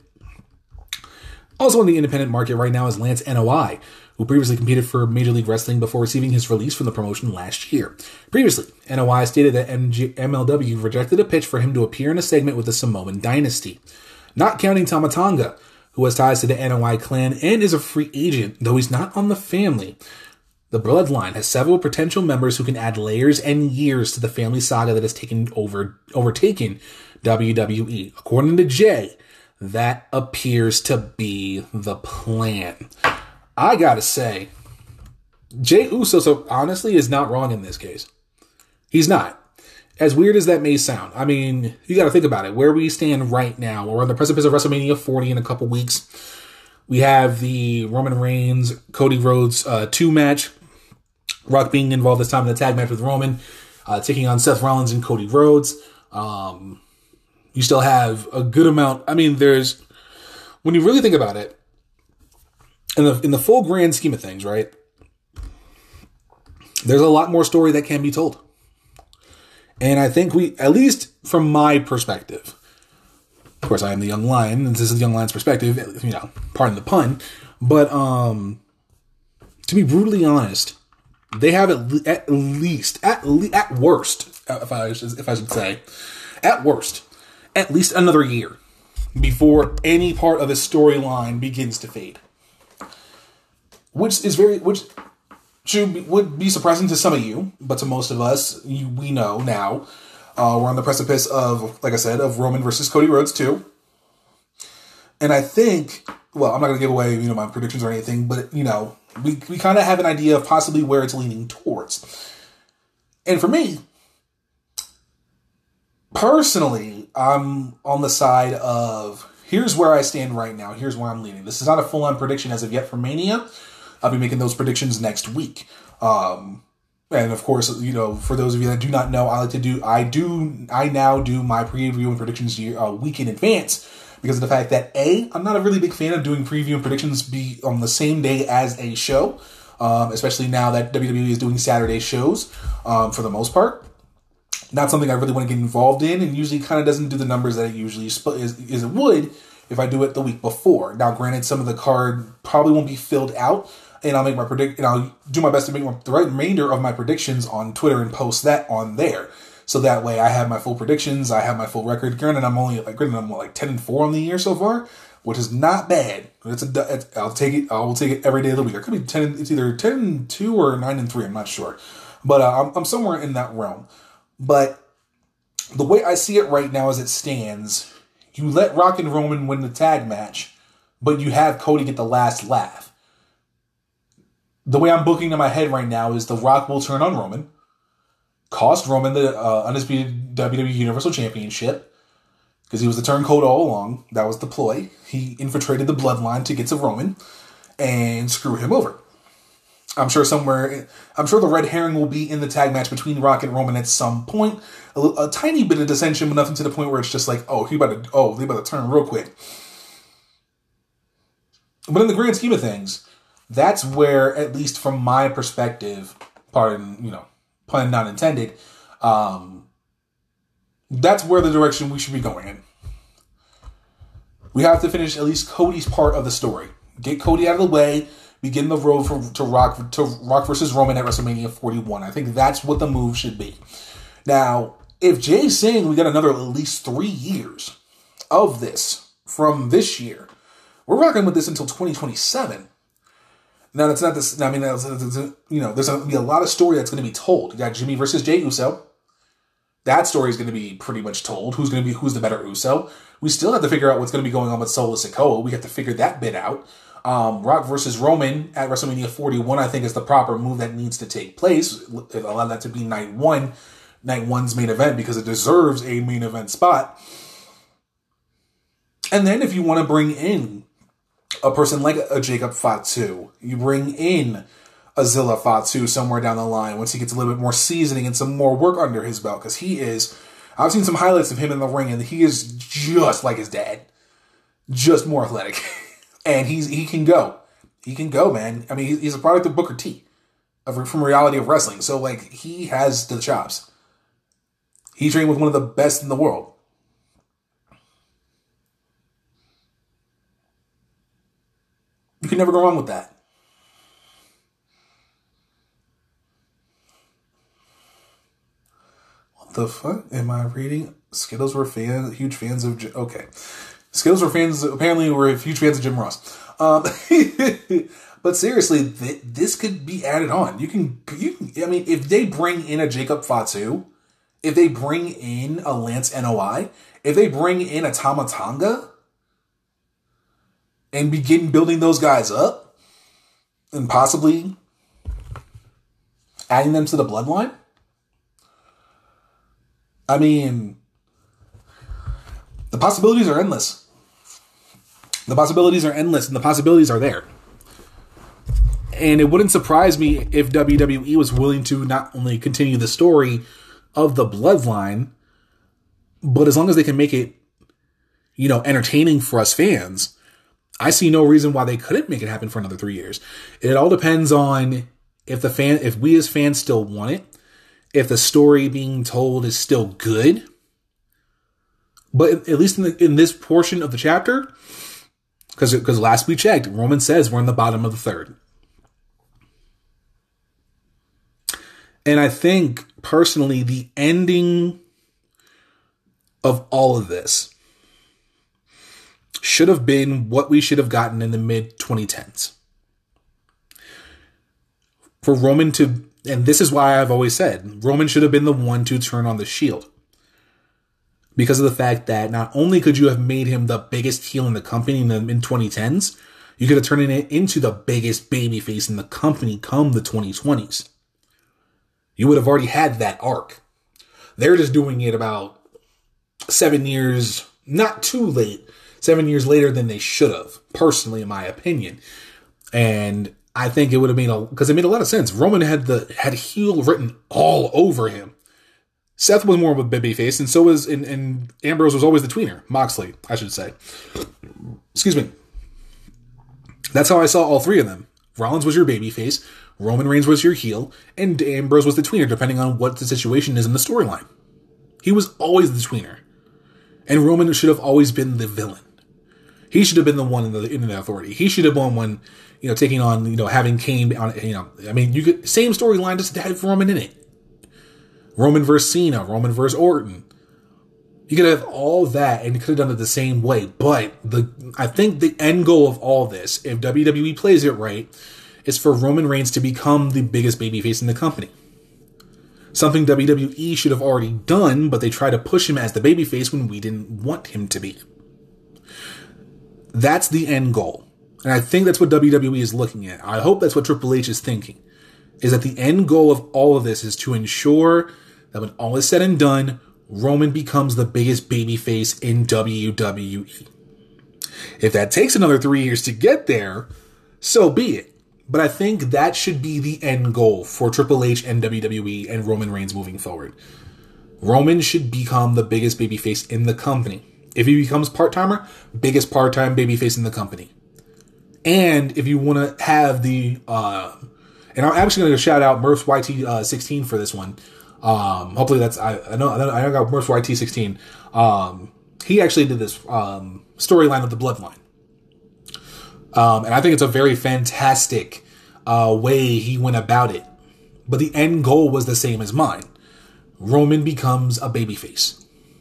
Also on the independent market right now is Lance N O I, who previously competed for Major League Wrestling before receiving his release from the promotion last year. Previously, N O I stated that M G- M L W rejected a pitch for him to appear in a segment with the Samoan Dynasty. Not counting Tama Tonga, who has ties to the N O I clan and is a free agent, though he's not on the family. The Bloodline has several potential members who can add layers and years to the family saga that has taken over overtaken W W E. According to Jay, that appears to be the plan. I gotta say, Jey Uso, so honestly, is not wrong in this case. He's not. As weird as that may sound, I mean, you gotta think about it. Where we stand right now, we're on the precipice of WrestleMania forty in a couple weeks. We have the Roman Reigns, Cody Rhodes uh, two match. Rock being involved this time in the tag match with Roman, uh, taking on Seth Rollins and Cody Rhodes. Um, you still have a good amount. I mean, there's, when you really think about it, in the in the full grand scheme of things, right? There's a lot more story that can be told. And I think we, at least from my perspective, of course I am the young lion, and this is the young lion's perspective, you know, pardon the pun, but um, to be brutally honest, they have at, le- at least, at le- at worst, if I, if I should say, at worst, at least another year before any part of the storyline begins to fade. Which is very, which should be, would be surprising to some of you, but to most of us, you, we know now, uh, we're on the precipice of, like I said, of Roman versus Cody Rhodes two. And I think, well, I'm not going to give away, you know, my predictions or anything, but, you know, we, we kind of have an idea of possibly where it's leaning towards. And for me, personally, I'm on the side of, here's where I stand right now, here's where I'm leaning. This is not a full-on prediction as of yet for Mania. I'll be making those predictions next week. Um, and of course, you know, for those of you that do not know, I like to do, I do, I now do my preview and predictions a uh, week in advance because of the fact that A, I'm not a really big fan of doing preview and predictions be on the same day as a show, um, especially now that W W E is doing Saturday shows, um, for the most part. Not something I really want to get involved in, and usually kind of doesn't do the numbers that it usually is, is it would if I do it the week before. Now, granted, some of the card probably won't be filled out, and I'll make my predict, and I'll do my best to make the remainder of my predictions on Twitter and post that on there. So that way, I have my full predictions, I have my full record. Granted, I'm only like granted I'm like ten and four on the year so far, which is not bad. It's a it's, I'll take it. I will take it every day of the week. It could be ten. It's either ten and two or nine and three. I'm not sure, but uh, I'm I'm somewhere in that realm. But the way I see it right now, as it stands, you let Rock and Roman win the tag match, but you have Cody get the last laugh. The way I'm booking in my head right now is The Rock will turn on Roman, cost Roman the uh, undisputed W W E Universal Championship, because he was the turncoat all along. That was the ploy. He infiltrated the bloodline to get to Roman and screw him over. I'm sure somewhere, I'm sure the red herring will be in the tag match between Rock and Roman at some point. A, a tiny bit of dissension, but nothing to the point where it's just like, oh, he about to, oh, they about to turn real quick. But in the grand scheme of things, that's where, at least from my perspective, pardon, you know, pun not intended, um, that's where the direction we should be going in. We have to finish at least Cody's part of the story. Get Cody out of the way. Begin the road for, to Rock to Rock versus Roman at WrestleMania forty-one. I think that's what the move should be. Now, if Jay's saying we got another at least three years of this from this year, we're rocking with this until twenty twenty-seven. Now, that's not this. I mean, that's, that's, you know, there's going to be a lot of story that's going to be told. You got Jimmy versus Jay Uso. That story is going to be pretty much told. Who's going to be who's the better Uso? We still have to figure out what's going to be going on with Solo Sikoa. We have to figure that bit out. Um, Rock versus Roman at WrestleMania forty-one, I think, is the proper move that needs to take place. Allow that to be night one, night one's main event, because it deserves a main event spot. And then if you want to bring in a person like a Jacob Fatu, you bring in a Zilla Fatu somewhere down the line once he gets a little bit more seasoning and some more work under his belt, because he is, I've seen some highlights of him in the ring, and he is just like his dad, just more athletic. And he's he can go. He can go, man. I mean, he's a product of Booker T, from Reality of Wrestling. So, like, he has the chops. He trained with one of the best in the world. You can never go wrong with that. What the fuck am I reading? Skittles were fans, huge fans of... Okay. Skittles were fans, apparently were huge fans of Jim Ross. Um, but seriously, th- this could be added on. You can, you can, I mean, if they bring in a Jacob Fatu, if they bring in a Lance N O I, if they bring in a Tama Tonga, and begin building those guys up, and possibly adding them to the bloodline, I mean, the possibilities are endless. The possibilities are endless, and the possibilities are there. And it wouldn't surprise me if W W E was willing to not only continue the story of the bloodline, but as long as they can make it, you know, entertaining for us fans, I see no reason why they couldn't make it happen for another three years. It all depends on if the fan, if we as fans still want it, if the story being told is still good. But at least in, the, in this portion of the chapter, because because last we checked, Roman says we're in the bottom of the third. And I think, personally, the ending of all of this should have been what we should have gotten in the mid twenty tens. For Roman to, and this is why I've always said, Roman should have been the one to turn on the Shield. Because of the fact that not only could you have made him the biggest heel in the company in the in twenty tens, you could have turned it into the biggest babyface in the company come the twenty twenties. You would have already had that arc. They're just doing it about seven years, not too late, seven years later than they should have, personally, in my opinion. And I think it would have made a, because it made a lot of sense. Roman had the had heel written all over him. Seth was more of a babyface, and so was, and, and Ambrose was always the tweener. Moxley, I should say. Excuse me. That's how I saw all three of them. Rollins was your babyface, Roman Reigns was your heel, and Ambrose was the tweener, depending on what the situation is in the storyline. He was always the tweener. And Roman should have always been the villain. He should have been the one in the in the authority. He should have been one, you know, taking on, you know, having Kane on, you know, I mean, you could, same storyline, just had Roman in it. Roman versus Cena, Roman versus Orton. You could have all that, and you could have done it the same way. But the I think the end goal of all this, if W W E plays it right, is for Roman Reigns to become the biggest babyface in the company. Something W W E should have already done, but they try to push him as the babyface when we didn't want him to be. That's the end goal. And I think that's what W W E is looking at. I hope that's what Triple H is thinking. Is that the end goal of all of this is to ensure that when all is said and done, Roman becomes the biggest babyface in W W E. If that takes another three years to get there, so be it. But I think that should be the end goal for Triple H and W W E and Roman Reigns moving forward. Roman should become the biggest babyface in the company. If he becomes part-timer, biggest part-time babyface in the company. And if you want to have the... Uh, and I'm actually going to shout out Murph's Y T sixteen for this one. Um, hopefully that's... I, I know I know I got Murph's Y T sixteen. Um, he actually did this um, storyline of the Bloodline. Um, and I think it's a very fantastic uh, way he went about it. But the end goal was the same as mine. Roman becomes a babyface.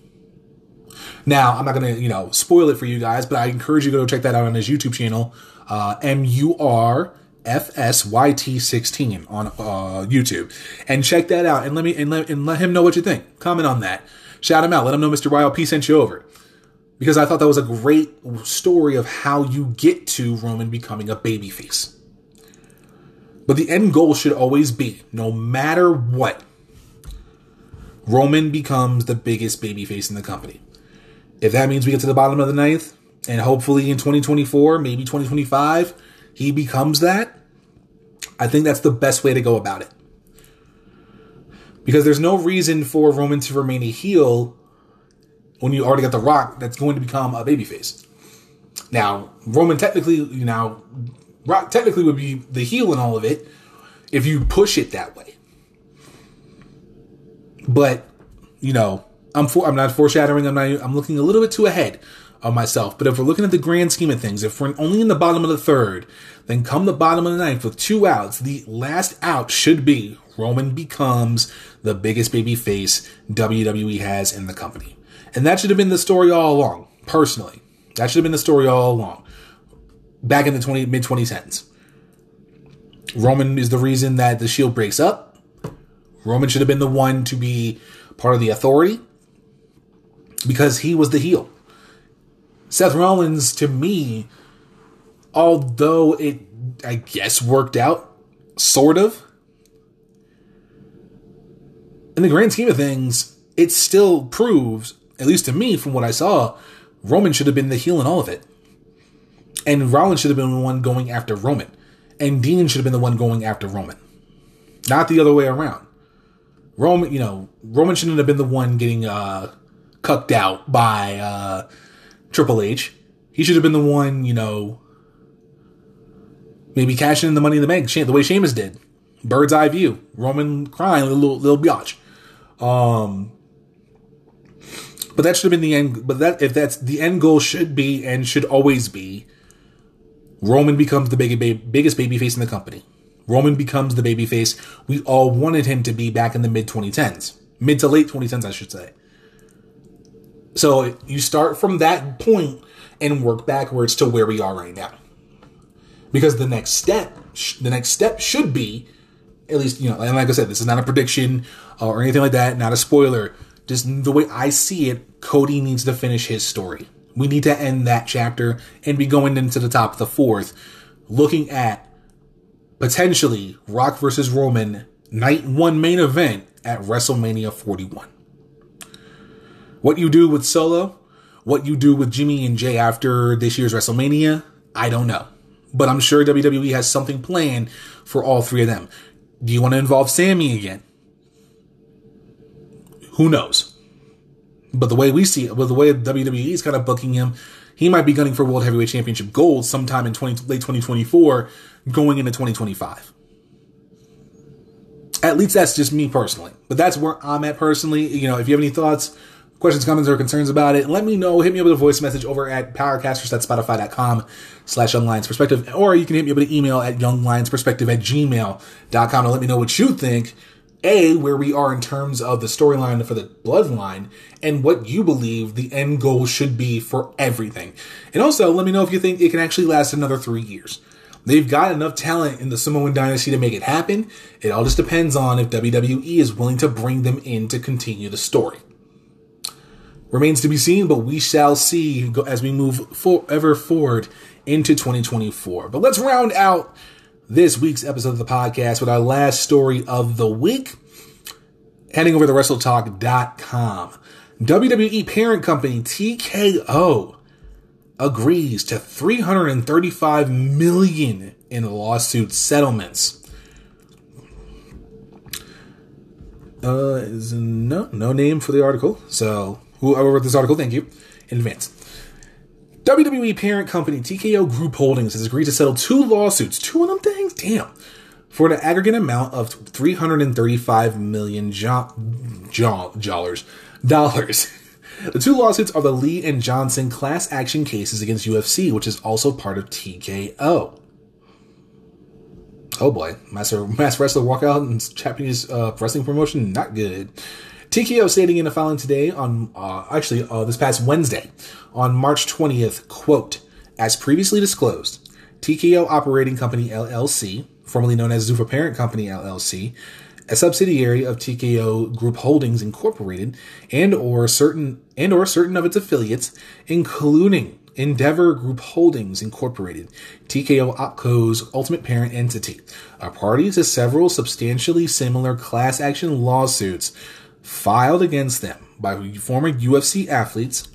Now, I'm not going to, you know, spoil it for you guys, but I encourage you to go check that out on his YouTube channel, uh, M U R F S Y T sixteen on uh, YouTube. And check that out and let me and let, and let him know what you think. Comment on that. Shout him out. Let him know Mister Y L P sent you over. Because I thought that was a great story of how you get to Roman becoming a babyface. But the end goal should always be, no matter what, Roman becomes the biggest babyface in the company. If that means we get to the bottom of the ninth, and hopefully in twenty twenty-four, maybe twenty twenty-five, he becomes that, I think that's the best way to go about it. Because there's no reason for Roman to remain a heel when you already got The Rock that's going to become a babyface. Now, Roman technically, you know, Rock technically would be the heel in all of it if you push it that way. But, you know, I'm for, I'm not foreshadowing, I'm not, I'm looking a little bit too ahead of myself. But if we're looking at the grand scheme of things, if we're only in the bottom of the third, then come the bottom of the ninth with two outs, the last out should be Roman becomes the biggest babyface W W E has in the company. And that should have been the story all along, personally. That should have been the story all along. Back in the twenty, mid twenty tens. Roman is the reason that the Shield breaks up. Roman should have been the one to be part of the Authority because he was the heel. Seth Rollins, to me, although it, I guess, worked out, sort of, in the grand scheme of things, it still proves, at least to me, from what I saw, Roman should have been the heel in all of it. And Rollins should have been the one going after Roman. And Dean should have been the one going after Roman. Not the other way around. Roman, you know, Roman shouldn't have been the one getting uh, cucked out by uh, Triple H. He should have been the one, you know, maybe cashing in the Money in the Bank, the way Sheamus did. Bird's eye view. Roman crying, little little biatch. Um, but that should have been the end. But that if that's the end goal, should be and should always be, Roman becomes the big, big, biggest babyface in the company. Roman becomes the babyface we all wanted him to be back in the mid twenty tens. Mid to late twenty tens, I should say. So you start from that point and work backwards to where we are right now. Because the next step, the next step should be, at least, you know, and like I said, this is not a prediction or anything like that, not a spoiler. Just the way I see it, Cody needs to finish his story. We need to end that chapter and be going into the top of the fourth, looking at potentially Rock versus Roman night one main event at WrestleMania forty-one. What you do with Solo, what you do with Jimmy and Jay after this year's WrestleMania, I don't know. But I'm sure W W E has something planned for all three of them. Do you want to involve Sammy again? Who knows? But the way we see it, with the way W W E is kind of booking him, he might be gunning for World Heavyweight Championship gold sometime in twenty, late twenty twenty-four, going into twenty twenty-five. At least that's just me personally. But that's where I'm at personally. You know, if you have any thoughts, questions, comments, or concerns about it, let me know. Hit me up with a voice message over at powercasters at spotify.com slash Young Lions Perspective, or you can hit me up with an email at younglionsperspective at gmail dot com to let me know what you think. A, where we are in terms of the storyline for the Bloodline, and what you believe the end goal should be for everything. And also, let me know if you think it can actually last another three years. They've got enough talent in the Samoan Dynasty to make it happen. It all just depends on if W W E is willing to bring them in to continue the story. Remains to be seen, but we shall see as we move forever forward into twenty twenty-four. But let's round out this week's episode of the podcast with our last story of the week. Heading over to wrestle talk dot com. W W E parent company T K O agrees to three hundred thirty-five million dollars in lawsuit settlements. Uh, is no, no name for the article. So, whoever wrote this article, thank you in advance. W W E parent company T K O Group Holdings has agreed to settle two lawsuits, two of them things, damn, for an aggregate amount of three hundred thirty-five million dollars. Dollars. The two lawsuits are the Lee and Johnson class action cases against U F C, which is also part of T K O. Oh boy, Master Mass Wrestler walkout and Japanese uh, wrestling promotion, not good. T K O stating in a filing today on, uh, actually, uh, this past Wednesday, on March twentieth, quote, as previously disclosed, T K O Operating Company L L C, formerly known as Zuffa Parent Company L L C, a subsidiary of T K O Group Holdings Incorporated, and or certain and or certain of its affiliates, including Endeavor Group Holdings Incorporated, T K O OpCo's ultimate parent entity, are parties to several substantially similar class action lawsuits filed against them by former U F C athletes,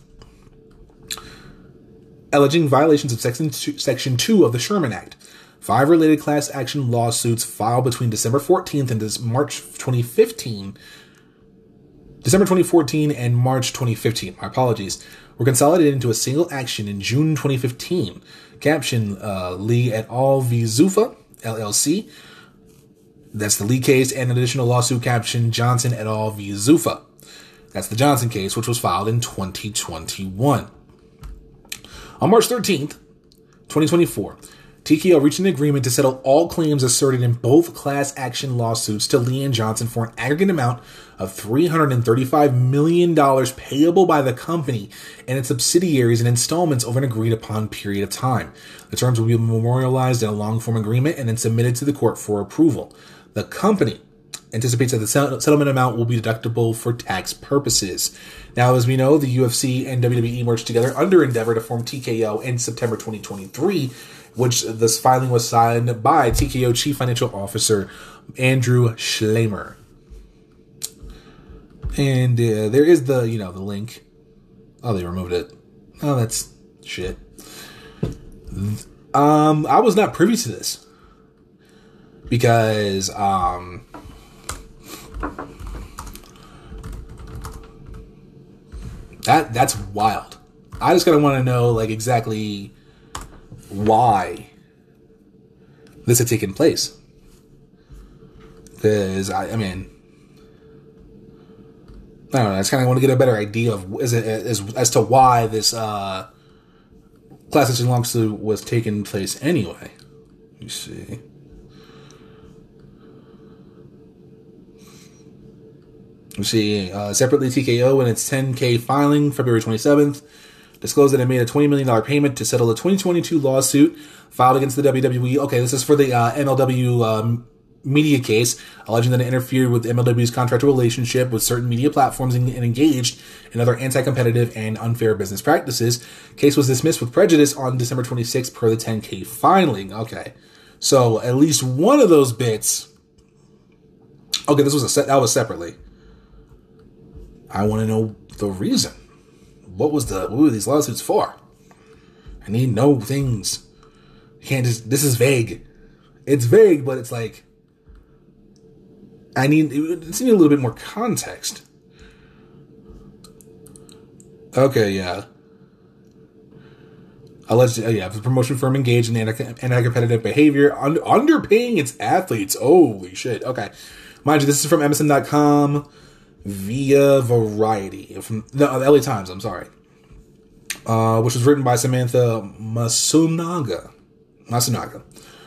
alleging violations of Section two, Section two of the Sherman Act. Five related class action lawsuits filed between December fourteenth and March twenty fifteen, December twenty fourteen and March twenty fifteen, my apologies, were consolidated into a single action in June twenty fifteen. Caption, uh, Lee et al. V. Zuffa, L L C. That's the Lee case, and an additional lawsuit captioned Johnson et al. V. Zuffa. That's the Johnson case, which was filed in twenty twenty-one. On March thirteenth, twenty twenty-four, T K O reached an agreement to settle all claims asserted in both class action lawsuits to Lee and Johnson for an aggregate amount of three hundred thirty-five million dollars payable by the company and its subsidiaries in installments over an agreed upon period of time. The terms will be memorialized in a long-form agreement and then submitted to the court for approval. The company anticipates that the settlement amount will be deductible for tax purposes. Now, as we know, the U F C and W W E merged together under Endeavor to form T K O in September twenty twenty-three, which this filing was signed by T K O Chief Financial Officer Andrew Schleimer. And uh, there is the, you know, the link. Oh, they removed it. Oh, that's shit. Um, I was not privy to this. Because, um... That that's wild. I just gotta want to know, like, exactly why this had taken place. Because, I, I mean... I don't know, I just kind of want to get a better idea of as, as, as to why this uh, class action lawsuit was taking place anyway. Let me see. You see, uh, separately, T K O in its ten K filing, February twenty-seventh, disclosed that it made a twenty million dollars payment to settle a twenty twenty-two lawsuit filed against the W W E. Okay, this is for the uh, M L W um, media case, alleging that it interfered with M L W's contractual relationship with certain media platforms and, and engaged in other anti-competitive and unfair business practices. Case was dismissed with prejudice on December twenty-sixth per the ten K filing. Okay, so at least one of those bits. Okay, this was a set. That was separately. I want to know the reason. What was the, what were these lawsuits for? I need to know things. You can't just, this is vague. It's vague, but it's like, I need, it needs a little bit more context. Okay, yeah. Alleged, oh yeah, the promotion firm engaged in anti-competitive behavior, under, underpaying its athletes. Holy shit. Okay. Mind you, this is from M S N dot com. via Variety. From the, the L A Times, I'm sorry. Uh, which was written by Samantha Masunaga. Masunaga.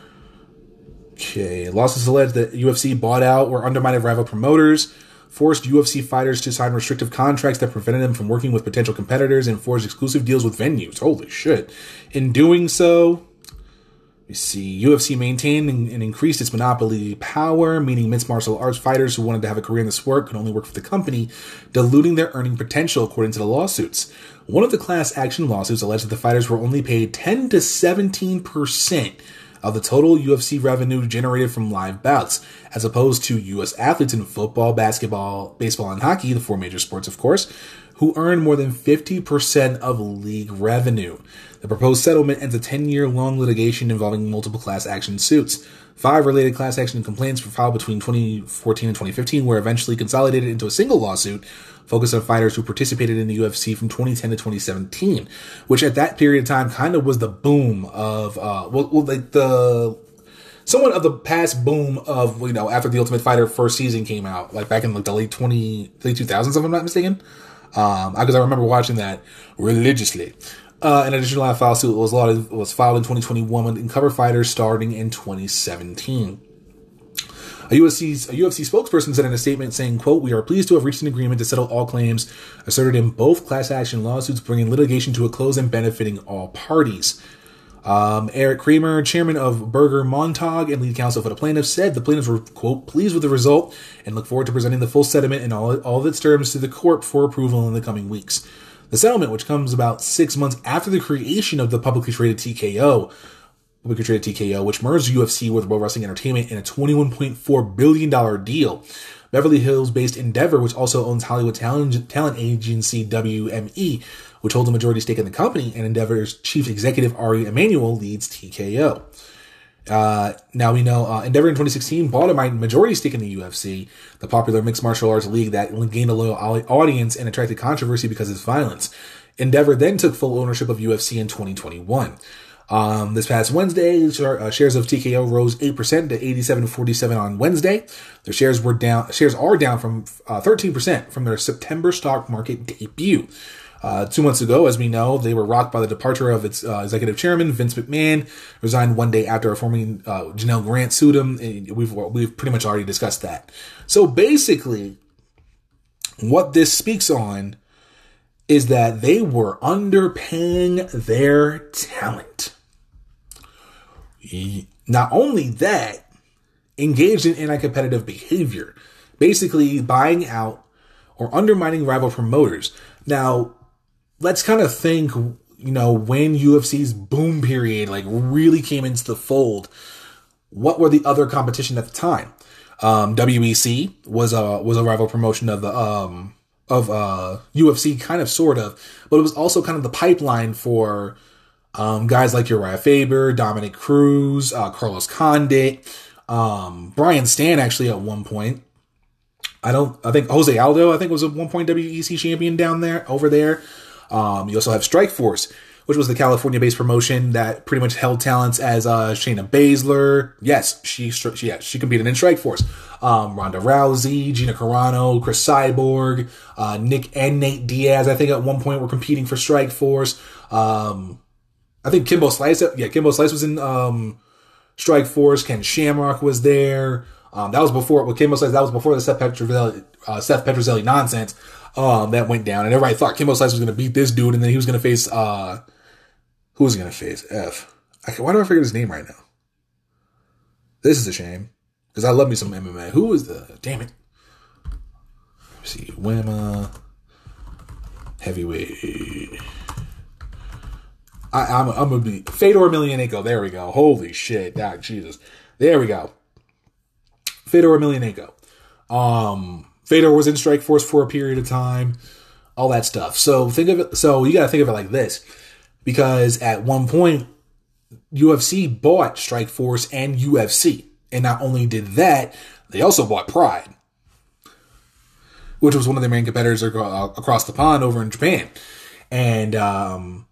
Okay. Lawsuits allege that U F C bought out or undermined rival promoters, forced U F C fighters to sign restrictive contracts that prevented them from working with potential competitors, and forged exclusive deals with venues. Holy shit. In doing so, we see U F C maintained and increased its monopoly power, meaning mixed martial arts fighters who wanted to have a career in the sport could only work for the company, diluting their earning potential, according to the lawsuits. One of the class action lawsuits alleged that the fighters were only paid ten to seventeen percent of the total U F C revenue generated from live bouts, as opposed to U S athletes in football, basketball, baseball, and hockey, the four major sports, of course, who earn more than fifty percent of league revenue. The proposed settlement ends a ten-year-long litigation involving multiple class action suits. Five related class action complaints were filed between twenty fourteen and twenty fifteen, were eventually consolidated into a single lawsuit focused on fighters who participated in the U F C from twenty ten to twenty seventeen, which at that period of time kind of was the boom of, uh, well, well like the, somewhat of the past boom of, you know, after the Ultimate Fighter first season came out, like back in like the late twenty, late two thousands, if I'm not mistaken. Um, because I remember watching that religiously. Uh, an additional lawsuit was, was filed in twenty twenty-one and covered fighters starting in twenty seventeen. A U F C's, a U F C spokesperson said in a statement saying, quote, "We are pleased to have reached an agreement to settle all claims asserted in both class action lawsuits, bringing litigation to a close and benefiting all parties." Um, Eric Kramer, chairman of Berger Montague and lead counsel for the plaintiffs, said the plaintiffs were, quote, "pleased with the result and look forward to presenting the full settlement and all, all of its terms to the court for approval in the coming weeks." The settlement, which comes about six months after the creation of the publicly traded T K O, publicly traded T K O, which merged U F C with World Wrestling Entertainment in a twenty-one point four billion dollars deal. Beverly Hills-based Endeavor, which also owns Hollywood talent, talent agency W M E, which holds a majority stake in the company, and Endeavor's chief executive Ari Emanuel leads T K O. Uh, now we know uh, Endeavor in twenty sixteen bought a majority stake in the U F C, the popular mixed martial arts league that gained a loyal audience and attracted controversy because of its violence. Endeavor then took full ownership of U F C in twenty twenty-one. Um, this past Wednesday, uh, shares of T K O rose eight percent to eighty-seven forty-seven on Wednesday. Their shares were down, shares are down from uh, thirteen percent from their September stock market debut. Uh, two months ago, as we know, they were rocked by the departure of its uh, executive chairman, Vince McMahon, resigned one day after a former uh, Janelle Grant sued him. We've, we've pretty much already discussed that. So basically, what this speaks on is that they were underpaying their talent. Not only that, engaged in anti-competitive behavior, basically buying out or undermining rival promoters. Now, let's kind of think, you know, when U F C's boom period like really came into the fold, what were the other competition at the time? Um, W E C was a was a rival promotion of the um of uh U F C, kind of, sort of, but it was also kind of the pipeline for um guys like Uriah Faber, Dominic Cruz, uh, Carlos Condit, um, Brian Stan actually at one point. I don't. I think Jose Aldo, I think, was at one point W E C champion down there, over there. Um, you also have Strikeforce, which was the California-based promotion that pretty much held talents as uh, Shayna Baszler. Yes, she, she, yeah, she competed in Strikeforce. Um, Ronda Rousey, Gina Carano, Chris Cyborg, uh, Nick and Nate Diaz, I think at one point were competing for Strikeforce. Um, I think Kimbo Slice, yeah, Kimbo Slice was in um, Strikeforce. Ken Shamrock was there. Um, that was before, with Kimbo Slice, that was before the Seth Petrozelli, uh, Seth Petrozelli nonsense, um, that went down. And everybody thought Kimbo Slice was going to beat this dude, and then he was going to face, uh, who was he going to face? F. I, why do I forget his name right now? This is a shame, because I love me some M M A. Who was the, damn it. Let's see, Wema, heavyweight. I, I'm, I'm going to be, Fedor Emelianenko, there we go. Holy shit, God, Jesus. There we go. Fedor Emelianenko. Um, Fedor was in Strikeforce for a period of time, all that stuff. So think of it. So you got to think of it like this, because at one point, U F C bought Strikeforce and U F C, and not only did that, they also bought Pride, which was one of their main competitors across the pond over in Japan. And um,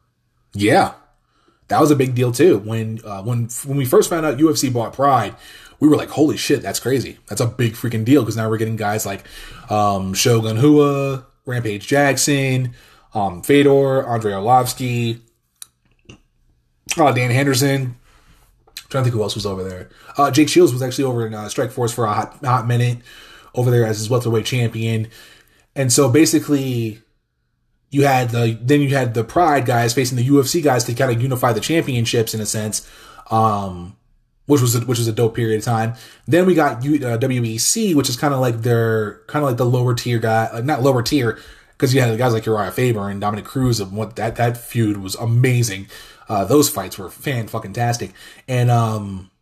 yeah, that was a big deal too. When uh, when when we first found out U F C bought Pride, we were like, holy shit, that's crazy. That's a big freaking deal, because now we're getting guys like um, Shogun Rua, Rampage Jackson, um, Fedor, Andrei Arlovsky, uh, Dan Henderson. I'm trying to think who else was over there. Uh, Jake Shields was actually over in uh, Strikeforce for a hot, hot minute over there as his welterweight champion. And so basically, you had the then you had the Pride guys facing the U F C guys to kind of unify the championships in a sense, um, which was a, which was a dope period of time. Then we got U, uh, W E C, which is kind of like their kind of like the lower tier guy, like not lower tier, because you had guys like Uriah Faber and Dominic Cruz, and what that that feud was amazing. Uh, those fights were fan fucking tastic, and um,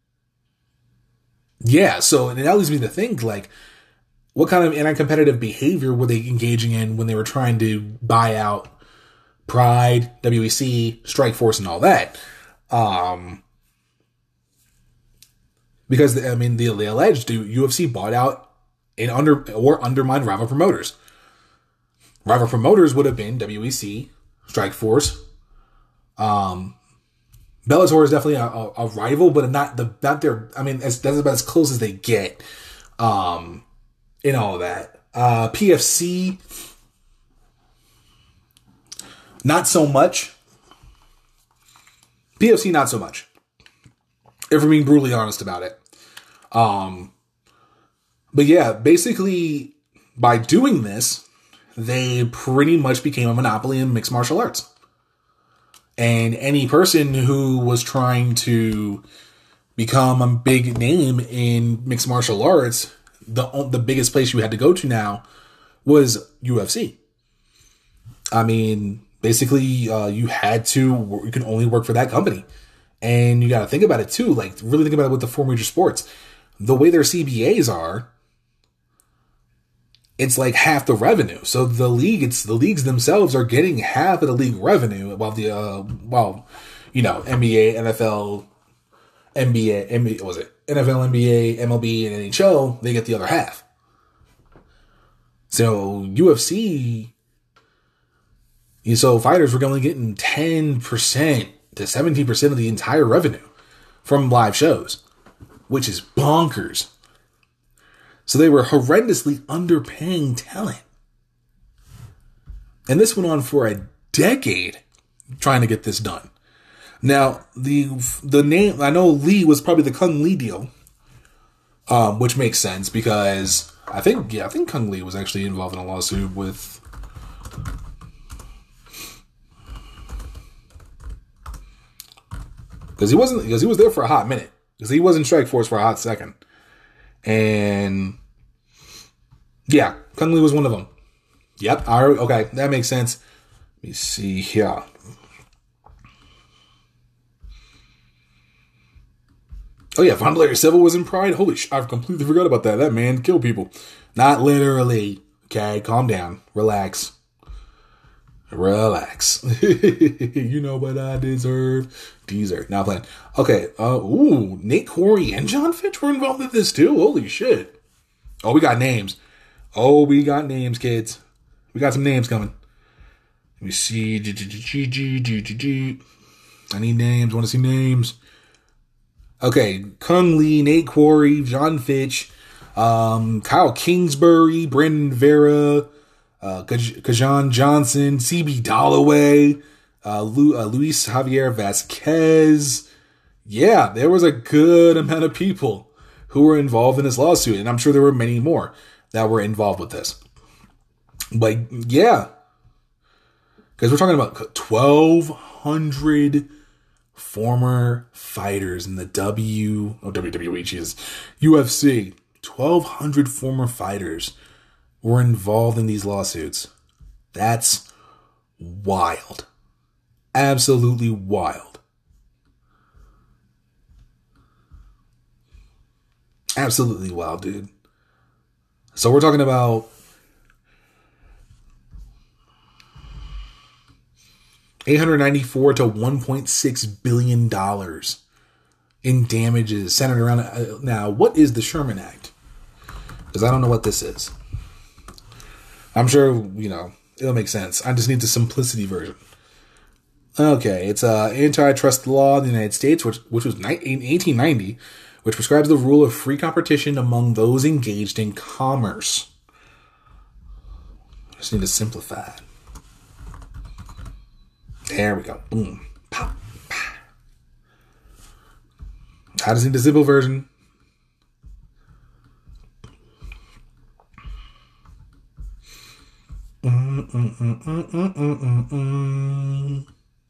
yeah. So and that leads me to think, like, what kind of anti-competitive behavior were they engaging in when they were trying to buy out Pride, W E C, Strikeforce, and all that? Um, because I mean, the, the alleged U F C bought out and under or undermined rival promoters. Rival promoters would have been W E C, Strikeforce. Um, Bellator is definitely a, a, a rival, but not the not their. I mean, that's, that's about as close as they get. Um, in all of that, uh, P F C, not so much. P F C, not so much. If we're being brutally honest about it. Um, but yeah, basically, by doing this, they pretty much became a monopoly in mixed martial arts. And any person who was trying to become a big name in mixed martial arts, the the biggest place you had to go to now was U F C. I mean, basically, uh, you had to, you can only work for that company. And you got to think about it too, like really think about it with the four major sports. The way their C B As are, it's like half the revenue. So the league, it's the leagues themselves are getting half of the league revenue, while the, uh, well, you know, N B A, N F L, N B A, N B A, what was it? N F L, N B A, M L B, and N H L, they get the other half. So U F C, so fighters were only getting ten percent to seventeen percent of the entire revenue from live shows, which is bonkers. So they were horrendously underpaying talent. And this went on for a decade trying to get this done. Now, the the name, I know Lee was probably the Kung Lee deal, um, which makes sense because I think, yeah, I think Kung Lee was actually involved in a lawsuit with, because he wasn't, because he was there for a hot minute, because he was in Strikeforce for a hot second. And yeah, Kung Lee was one of them. Yep. I, okay. That makes sense. Let me see here. Oh yeah, Wanderlei Silva was in Pride. Holy sh! I've completely forgot about that. That man killed people. Not literally. Okay, calm down. Relax. Relax. You know what I deserve. Deserve. Now playing. Okay. Uh. Ooh. Nate Quarry and John Fitch were involved in this too. Holy shit. Oh, we got names. Oh, we got names, kids. We got some names coming. Let me see. I need names. I want to see names. Okay, Kung Lee, Nate Quarry, John Fitch, um, Kyle Kingsbury, Brandon Vera, uh, Kajan Johnson, C B Dalloway, uh, Lu- uh, Luis Javier Vasquez. Yeah, there was a good amount of people who were involved in this lawsuit, and I'm sure there were many more that were involved with this. But yeah, because we're talking about twelve hundred former fighters in the W, oh, W W E, Jesus, U F C. twelve hundred former fighters were involved in these lawsuits. That's wild. Absolutely wild. Absolutely wild, dude. So we're talking about eight hundred ninety-four to one point six billion dollars in damages centered around it. Now, what is the Sherman Act? Because I don't know what this is. I'm sure, you know, it'll make sense. I just need the simplicity version. Okay, it's an antitrust law in the United States, which, which was in eighteen ninety, which prescribes the rule of free competition among those engaged in commerce. I just need to simplify. There we go. Boom. Pop. Pop. I just need the simple version. Mm, mm, mm, mm, mm, mm, mm.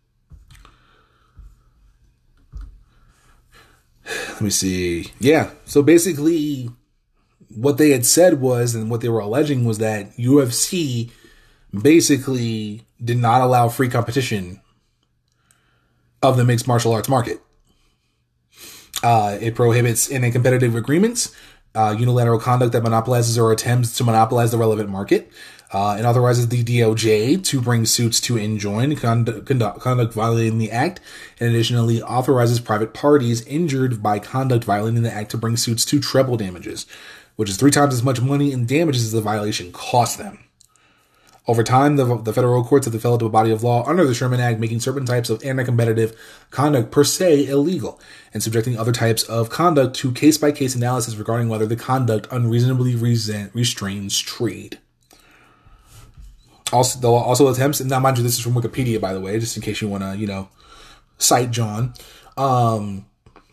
Let me see. Yeah. So basically, what they had said was, and what they were alleging was that U F C basically did not allow free competition of the mixed martial arts market. Uh, it prohibits in a competitive agreements uh, unilateral conduct that monopolizes or attempts to monopolize the relevant market. Uh, it authorizes the D O J to bring suits to enjoin conduct, conduct, conduct violating the act, and additionally authorizes private parties injured by conduct violating the act to bring suits to treble damages, which is three times as much money in damages as the violation cost them. Over time, the, the federal courts have developed a body of law under the Sherman Act, making certain types of anti-competitive conduct per se illegal, and subjecting other types of conduct to case-by-case analysis regarding whether the conduct unreasonably restrains trade. Also, though, also attempts, and now mind you, this is from Wikipedia, by the way, just in case you want to, you know, cite John. Um,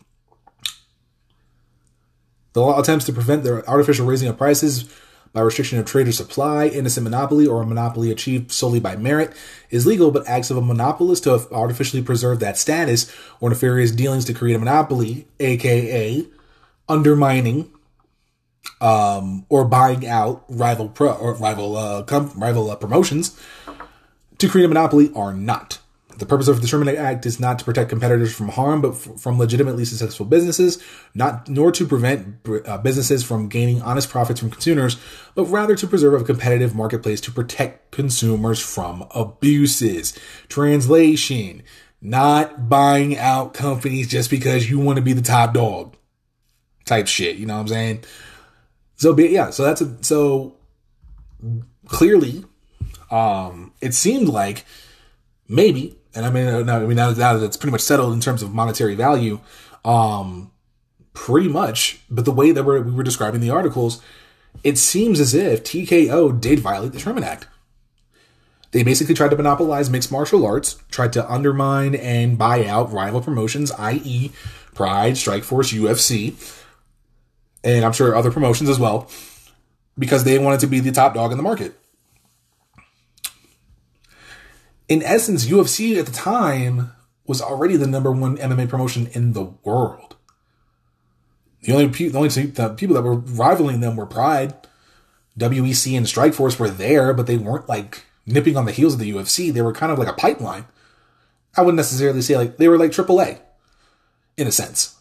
the law attempts to prevent the artificial raising of prices by restriction of trade or supply, innocent monopoly, or a monopoly achieved solely by merit is legal, but acts of a monopolist to artificially preserve that status or nefarious dealings to create a monopoly, aka undermining um, or buying out rival pro or rival uh, com- rival uh, promotions to create a monopoly are not. The purpose of the Sherman Act is not to protect competitors from harm, but f- from legitimately successful businesses, not nor to prevent uh, businesses from gaining honest profits from consumers, but rather to preserve a competitive marketplace to protect consumers from abuses. Translation: not buying out companies just because you want to be the top dog, type shit. You know what I'm saying? So yeah, so that's a, so clearly, um, it seemed like maybe. And I mean, now, I mean, now, now that it's pretty much settled in terms of monetary value, um, pretty much. But the way that we're, we were describing the articles, it seems as if T K O did violate the Sherman Act. They basically tried to monopolize mixed martial arts, tried to undermine and buy out rival promotions, that is. Pride, Strikeforce, U F C, and I'm sure other promotions as well, because they wanted to be the top dog in the market. In essence, U F C at the time was already the number one M M A promotion in the world. The only, pe- the only the people that were rivaling them were Pride. W E C and Strikeforce were there, but they weren't like nipping on the heels of the U F C. They were kind of like a pipeline. I wouldn't necessarily say like they were like triple A in a sense.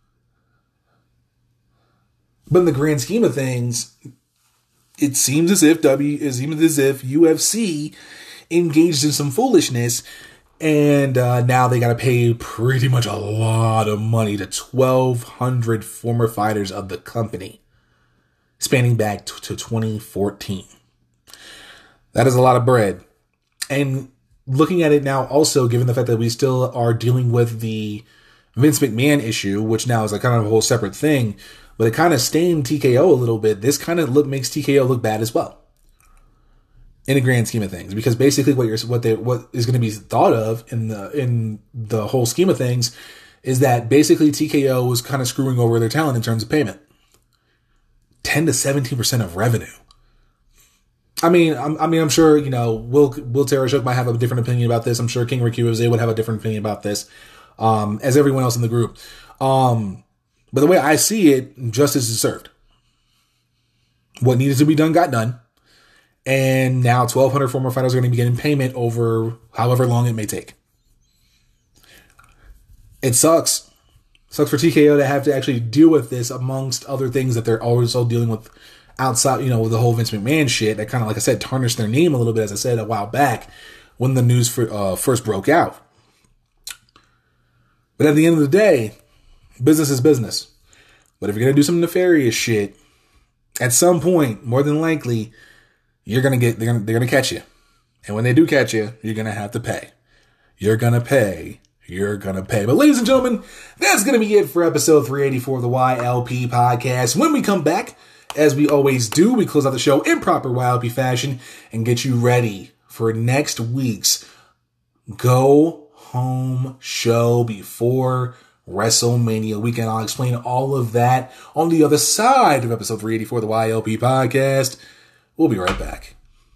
But in the grand scheme of things, it seems as if W it seems as if U F C engaged in some foolishness, and uh, now they got to pay pretty much a lot of money to twelve hundred former fighters of the company, spanning back to, to twenty fourteen. That is a lot of bread. And looking at it now, also given the fact that we still are dealing with the Vince McMahon issue, which now is like kind of a whole separate thing, but it kind of stained T K O a little bit. This kind of look makes T K O look bad as well, in a grand scheme of things, because basically what you're what they what is going to be thought of in the in the whole scheme of things is that basically T K O was kind of screwing over their talent in terms of payment. ten to seventeen percent of revenue. I mean, I'm, I mean, I'm sure, you know, Will Will Tarashuk might have a different opinion about this. I'm sure King Ricky Rose would have a different opinion about this, um, as everyone else in the group. Um, but the way I see it, justice is served. What needed to be done got done. And now twelve hundred former fighters are going to be getting payment over however long it may take. It sucks. It sucks for T K O to have to actually deal with this amongst other things that they're also dealing with outside, you know, with the whole Vince McMahon shit that kind of, like I said, tarnished their name a little bit, as I said a while back when the news for, uh, first broke out. But at the end of the day, business is business. But if you're going to do some nefarious shit, at some point, more than likely, you're going to get, they're going to, they're going to catch you. And when they do catch you, you're going to have to pay. You're going to pay you're going to pay. But ladies and gentlemen, that's going to be it for episode three eighty-four of the Y L P podcast. When we come back, as we always do, we close out the show in proper Y L P fashion and get you ready for next week's Go Home show before WrestleMania weekend. I'll explain all of that on the other side of episode three eighty-four of the Y L P podcast. We'll be right back.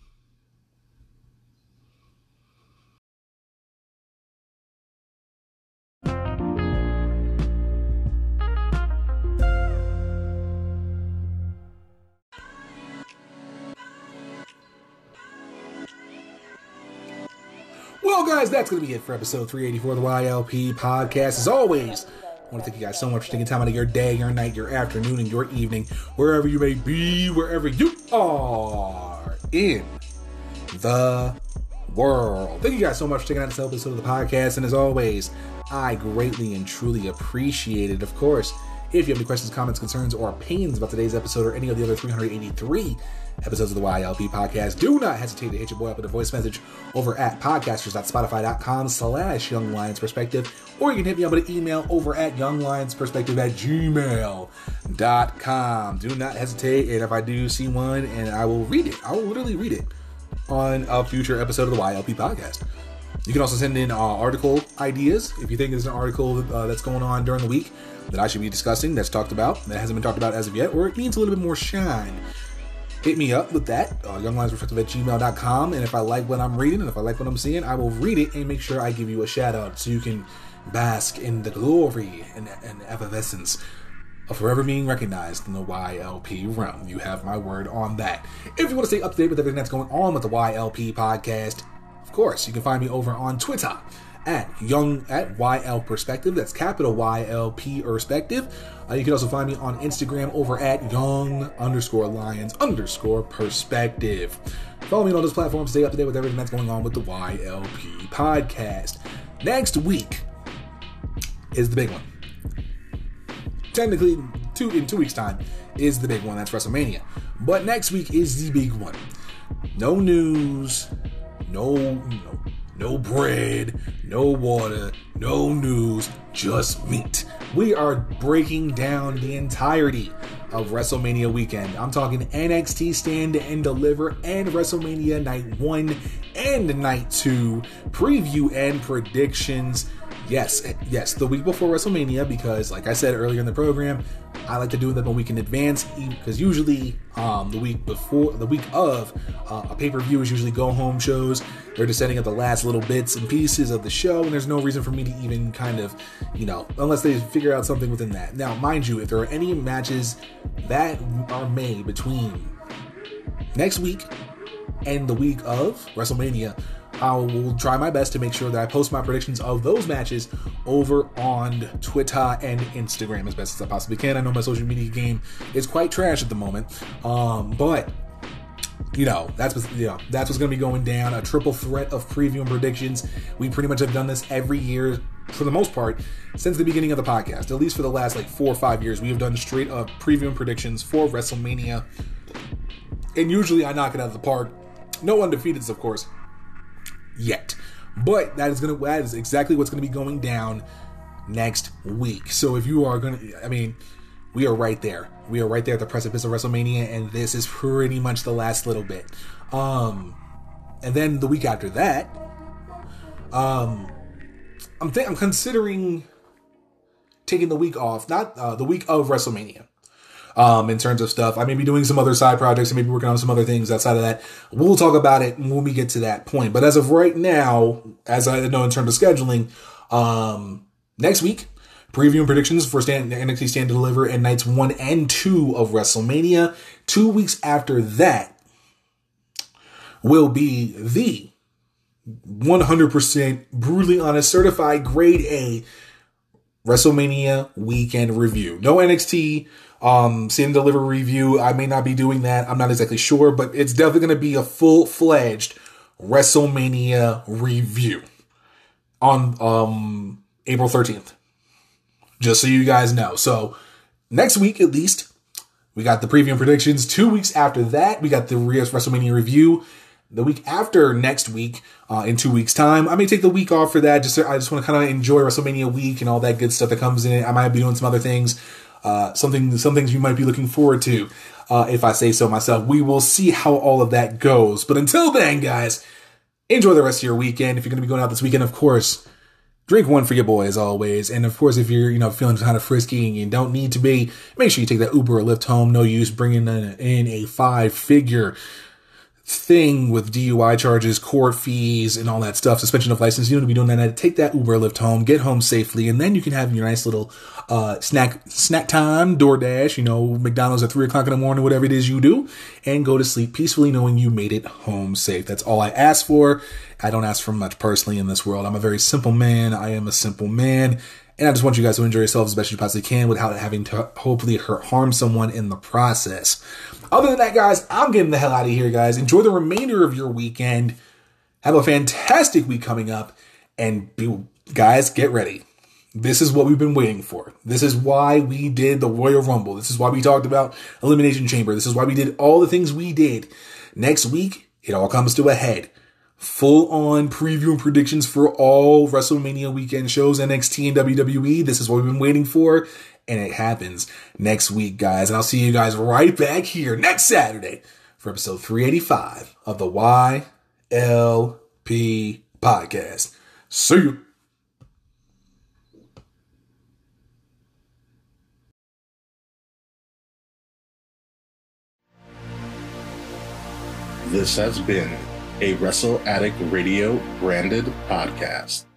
Well, guys, that's going to be it for episode three eighty-four of the Y L P podcast. As always, I want to thank you guys so much for taking time out of your day, your night, your afternoon, and your evening, wherever you may be, wherever you are in the world. Thank you guys so much for checking out this episode of the podcast. And as always, I greatly and truly appreciate it. Of course, if you have any questions, comments, concerns, or opinions about today's episode or any of the other three hundred eighty-three episodes of the Y L P podcast, do not hesitate to hit your boy up with a voice message over at podcasters.spotify.com slash Young Lions Perspective, or you can hit me up with an email over at younglionsperspective at gmail dot com. Do not hesitate, and if I do see one, and I will read it, I will literally read it on a future episode of the Y L P podcast. You can also send in uh, article ideas if you think there's an article uh, that's going on during the week that I should be discussing, that's talked about, that hasn't been talked about as of yet, or it needs a little bit more shine. Hit me up with that, uh, younglionsperspective at gmail dot com, and if I like what I'm reading and if I like what I'm seeing, I will read it and make sure I give you a shout out so you can bask in the glory and, and effervescence of forever being recognized in the Y L P realm. You have my word on that. If you want to stay up to date with everything that's going on with the Y L P podcast, of course, you can find me over on Twitter at young at Y L Perspective. That's capital Y L P Perspective. Uh, you can also find me on Instagram over at young underscore lions underscore perspective. Follow me on those platforms. Stay up to date with everything that's going on with the Y L P podcast. Next week is the big one. Technically, two in two weeks' time is the big one. That's WrestleMania. But next week is the big one. No news. No, no, no bread, no water, no news, just meat. We are breaking down the entirety of WrestleMania weekend. I'm talking N X T Stand and Deliver and WrestleMania Night one and Night two, preview and predictions. Yes, yes, the week before WrestleMania, because like I said earlier in the program, I like to do them a week in advance, because usually um, the week before, the week of uh, a pay-per-view is usually go-home shows. They're just setting up the last little bits and pieces of the show, and there's no reason for me to even kind of, you know, unless they figure out something within that. Now, mind you, if there are any matches that are made between next week and the week of WrestleMania, I will try my best to make sure that I post my predictions of those matches over on Twitter and Instagram as best as I possibly can. I know my social media game is quite trash at the moment, um, but you know that's what's, you know, that's what's going to be going down. A triple threat of preview and predictions. We pretty much have done this every year for the most part since the beginning of the podcast. At least for the last like four or five years, we have done straight up preview and predictions for WrestleMania, and usually I knock it out of the park. No undefeateds, of course. Yet, but that is gonna that is exactly what's gonna be going down next week. So if you are gonna, I mean, we are right there. We are right there at the precipice of WrestleMania, and this is pretty much the last little bit. Um, and then the week after that, um, I'm th- I'm considering taking the week off, not uh, the week of WrestleMania. Um, in terms of stuff, I may be doing some other side projects and maybe working on some other things outside of that. We'll talk about it when we get to that point. But as of right now, as I know in terms of scheduling, um, next week, preview and predictions for Stand, N X T Stand and Deliver and nights one and two of WrestleMania. Two weeks after that will be the one hundred percent brutally honest, certified grade A WrestleMania weekend review. No N X T Um, Stand and Deliver review. I may not be doing that. I'm not exactly sure, but it's definitely going to be a full-fledged WrestleMania review on um, April thirteenth. Just so you guys know. So next week, at least, we got the preview and predictions. Two weeks after that, we got the WrestleMania review. The week after next week, uh, in two weeks' time, I may take the week off for that. Just I just want to kind of enjoy WrestleMania week and all that good stuff that comes in it. I might be doing some other things, uh, something some things you might be looking forward to, uh, if I say so myself. We will see how all of that goes. But until then, guys, enjoy the rest of your weekend. If you're going to be going out this weekend, of course, drink one for your boy as always. And of course, if you're, you know, feeling kind of frisky and you don't need to be, make sure you take that Uber or Lyft home. No use bringing in, in a five figure thing with D U I charges, court fees, and all that stuff, suspension of license. You don't want to be doing that. Take that Uber or Lyft home, get home safely, and then you can have your nice little uh, snack snack time, DoorDash, you know, McDonald's at three o'clock in the morning, whatever it is you do, and go to sleep peacefully knowing you made it home safe. That's all I ask for. I don't ask for much personally in this world. I'm a very simple man. I am a simple man. And I just want you guys to enjoy yourselves as best you possibly can without having to hopefully hurt, harm someone in the process. Other than that, guys, I'm getting the hell out of here, guys. Enjoy the remainder of your weekend. Have a fantastic week coming up. And be, guys, get ready. This is what we've been waiting for. This is why we did the Royal Rumble. This is why we talked about Elimination Chamber. This is why we did all the things we did. Next week, it all comes to a head. Full-on preview and predictions for all WrestleMania weekend shows, N X T and W W E. This is what we've been waiting for, and it happens next week, guys. And I'll see you guys right back here next Saturday for episode three eighty-five of the Y L P Podcast. See you. This has been a Wrestle Addict Radio branded podcast.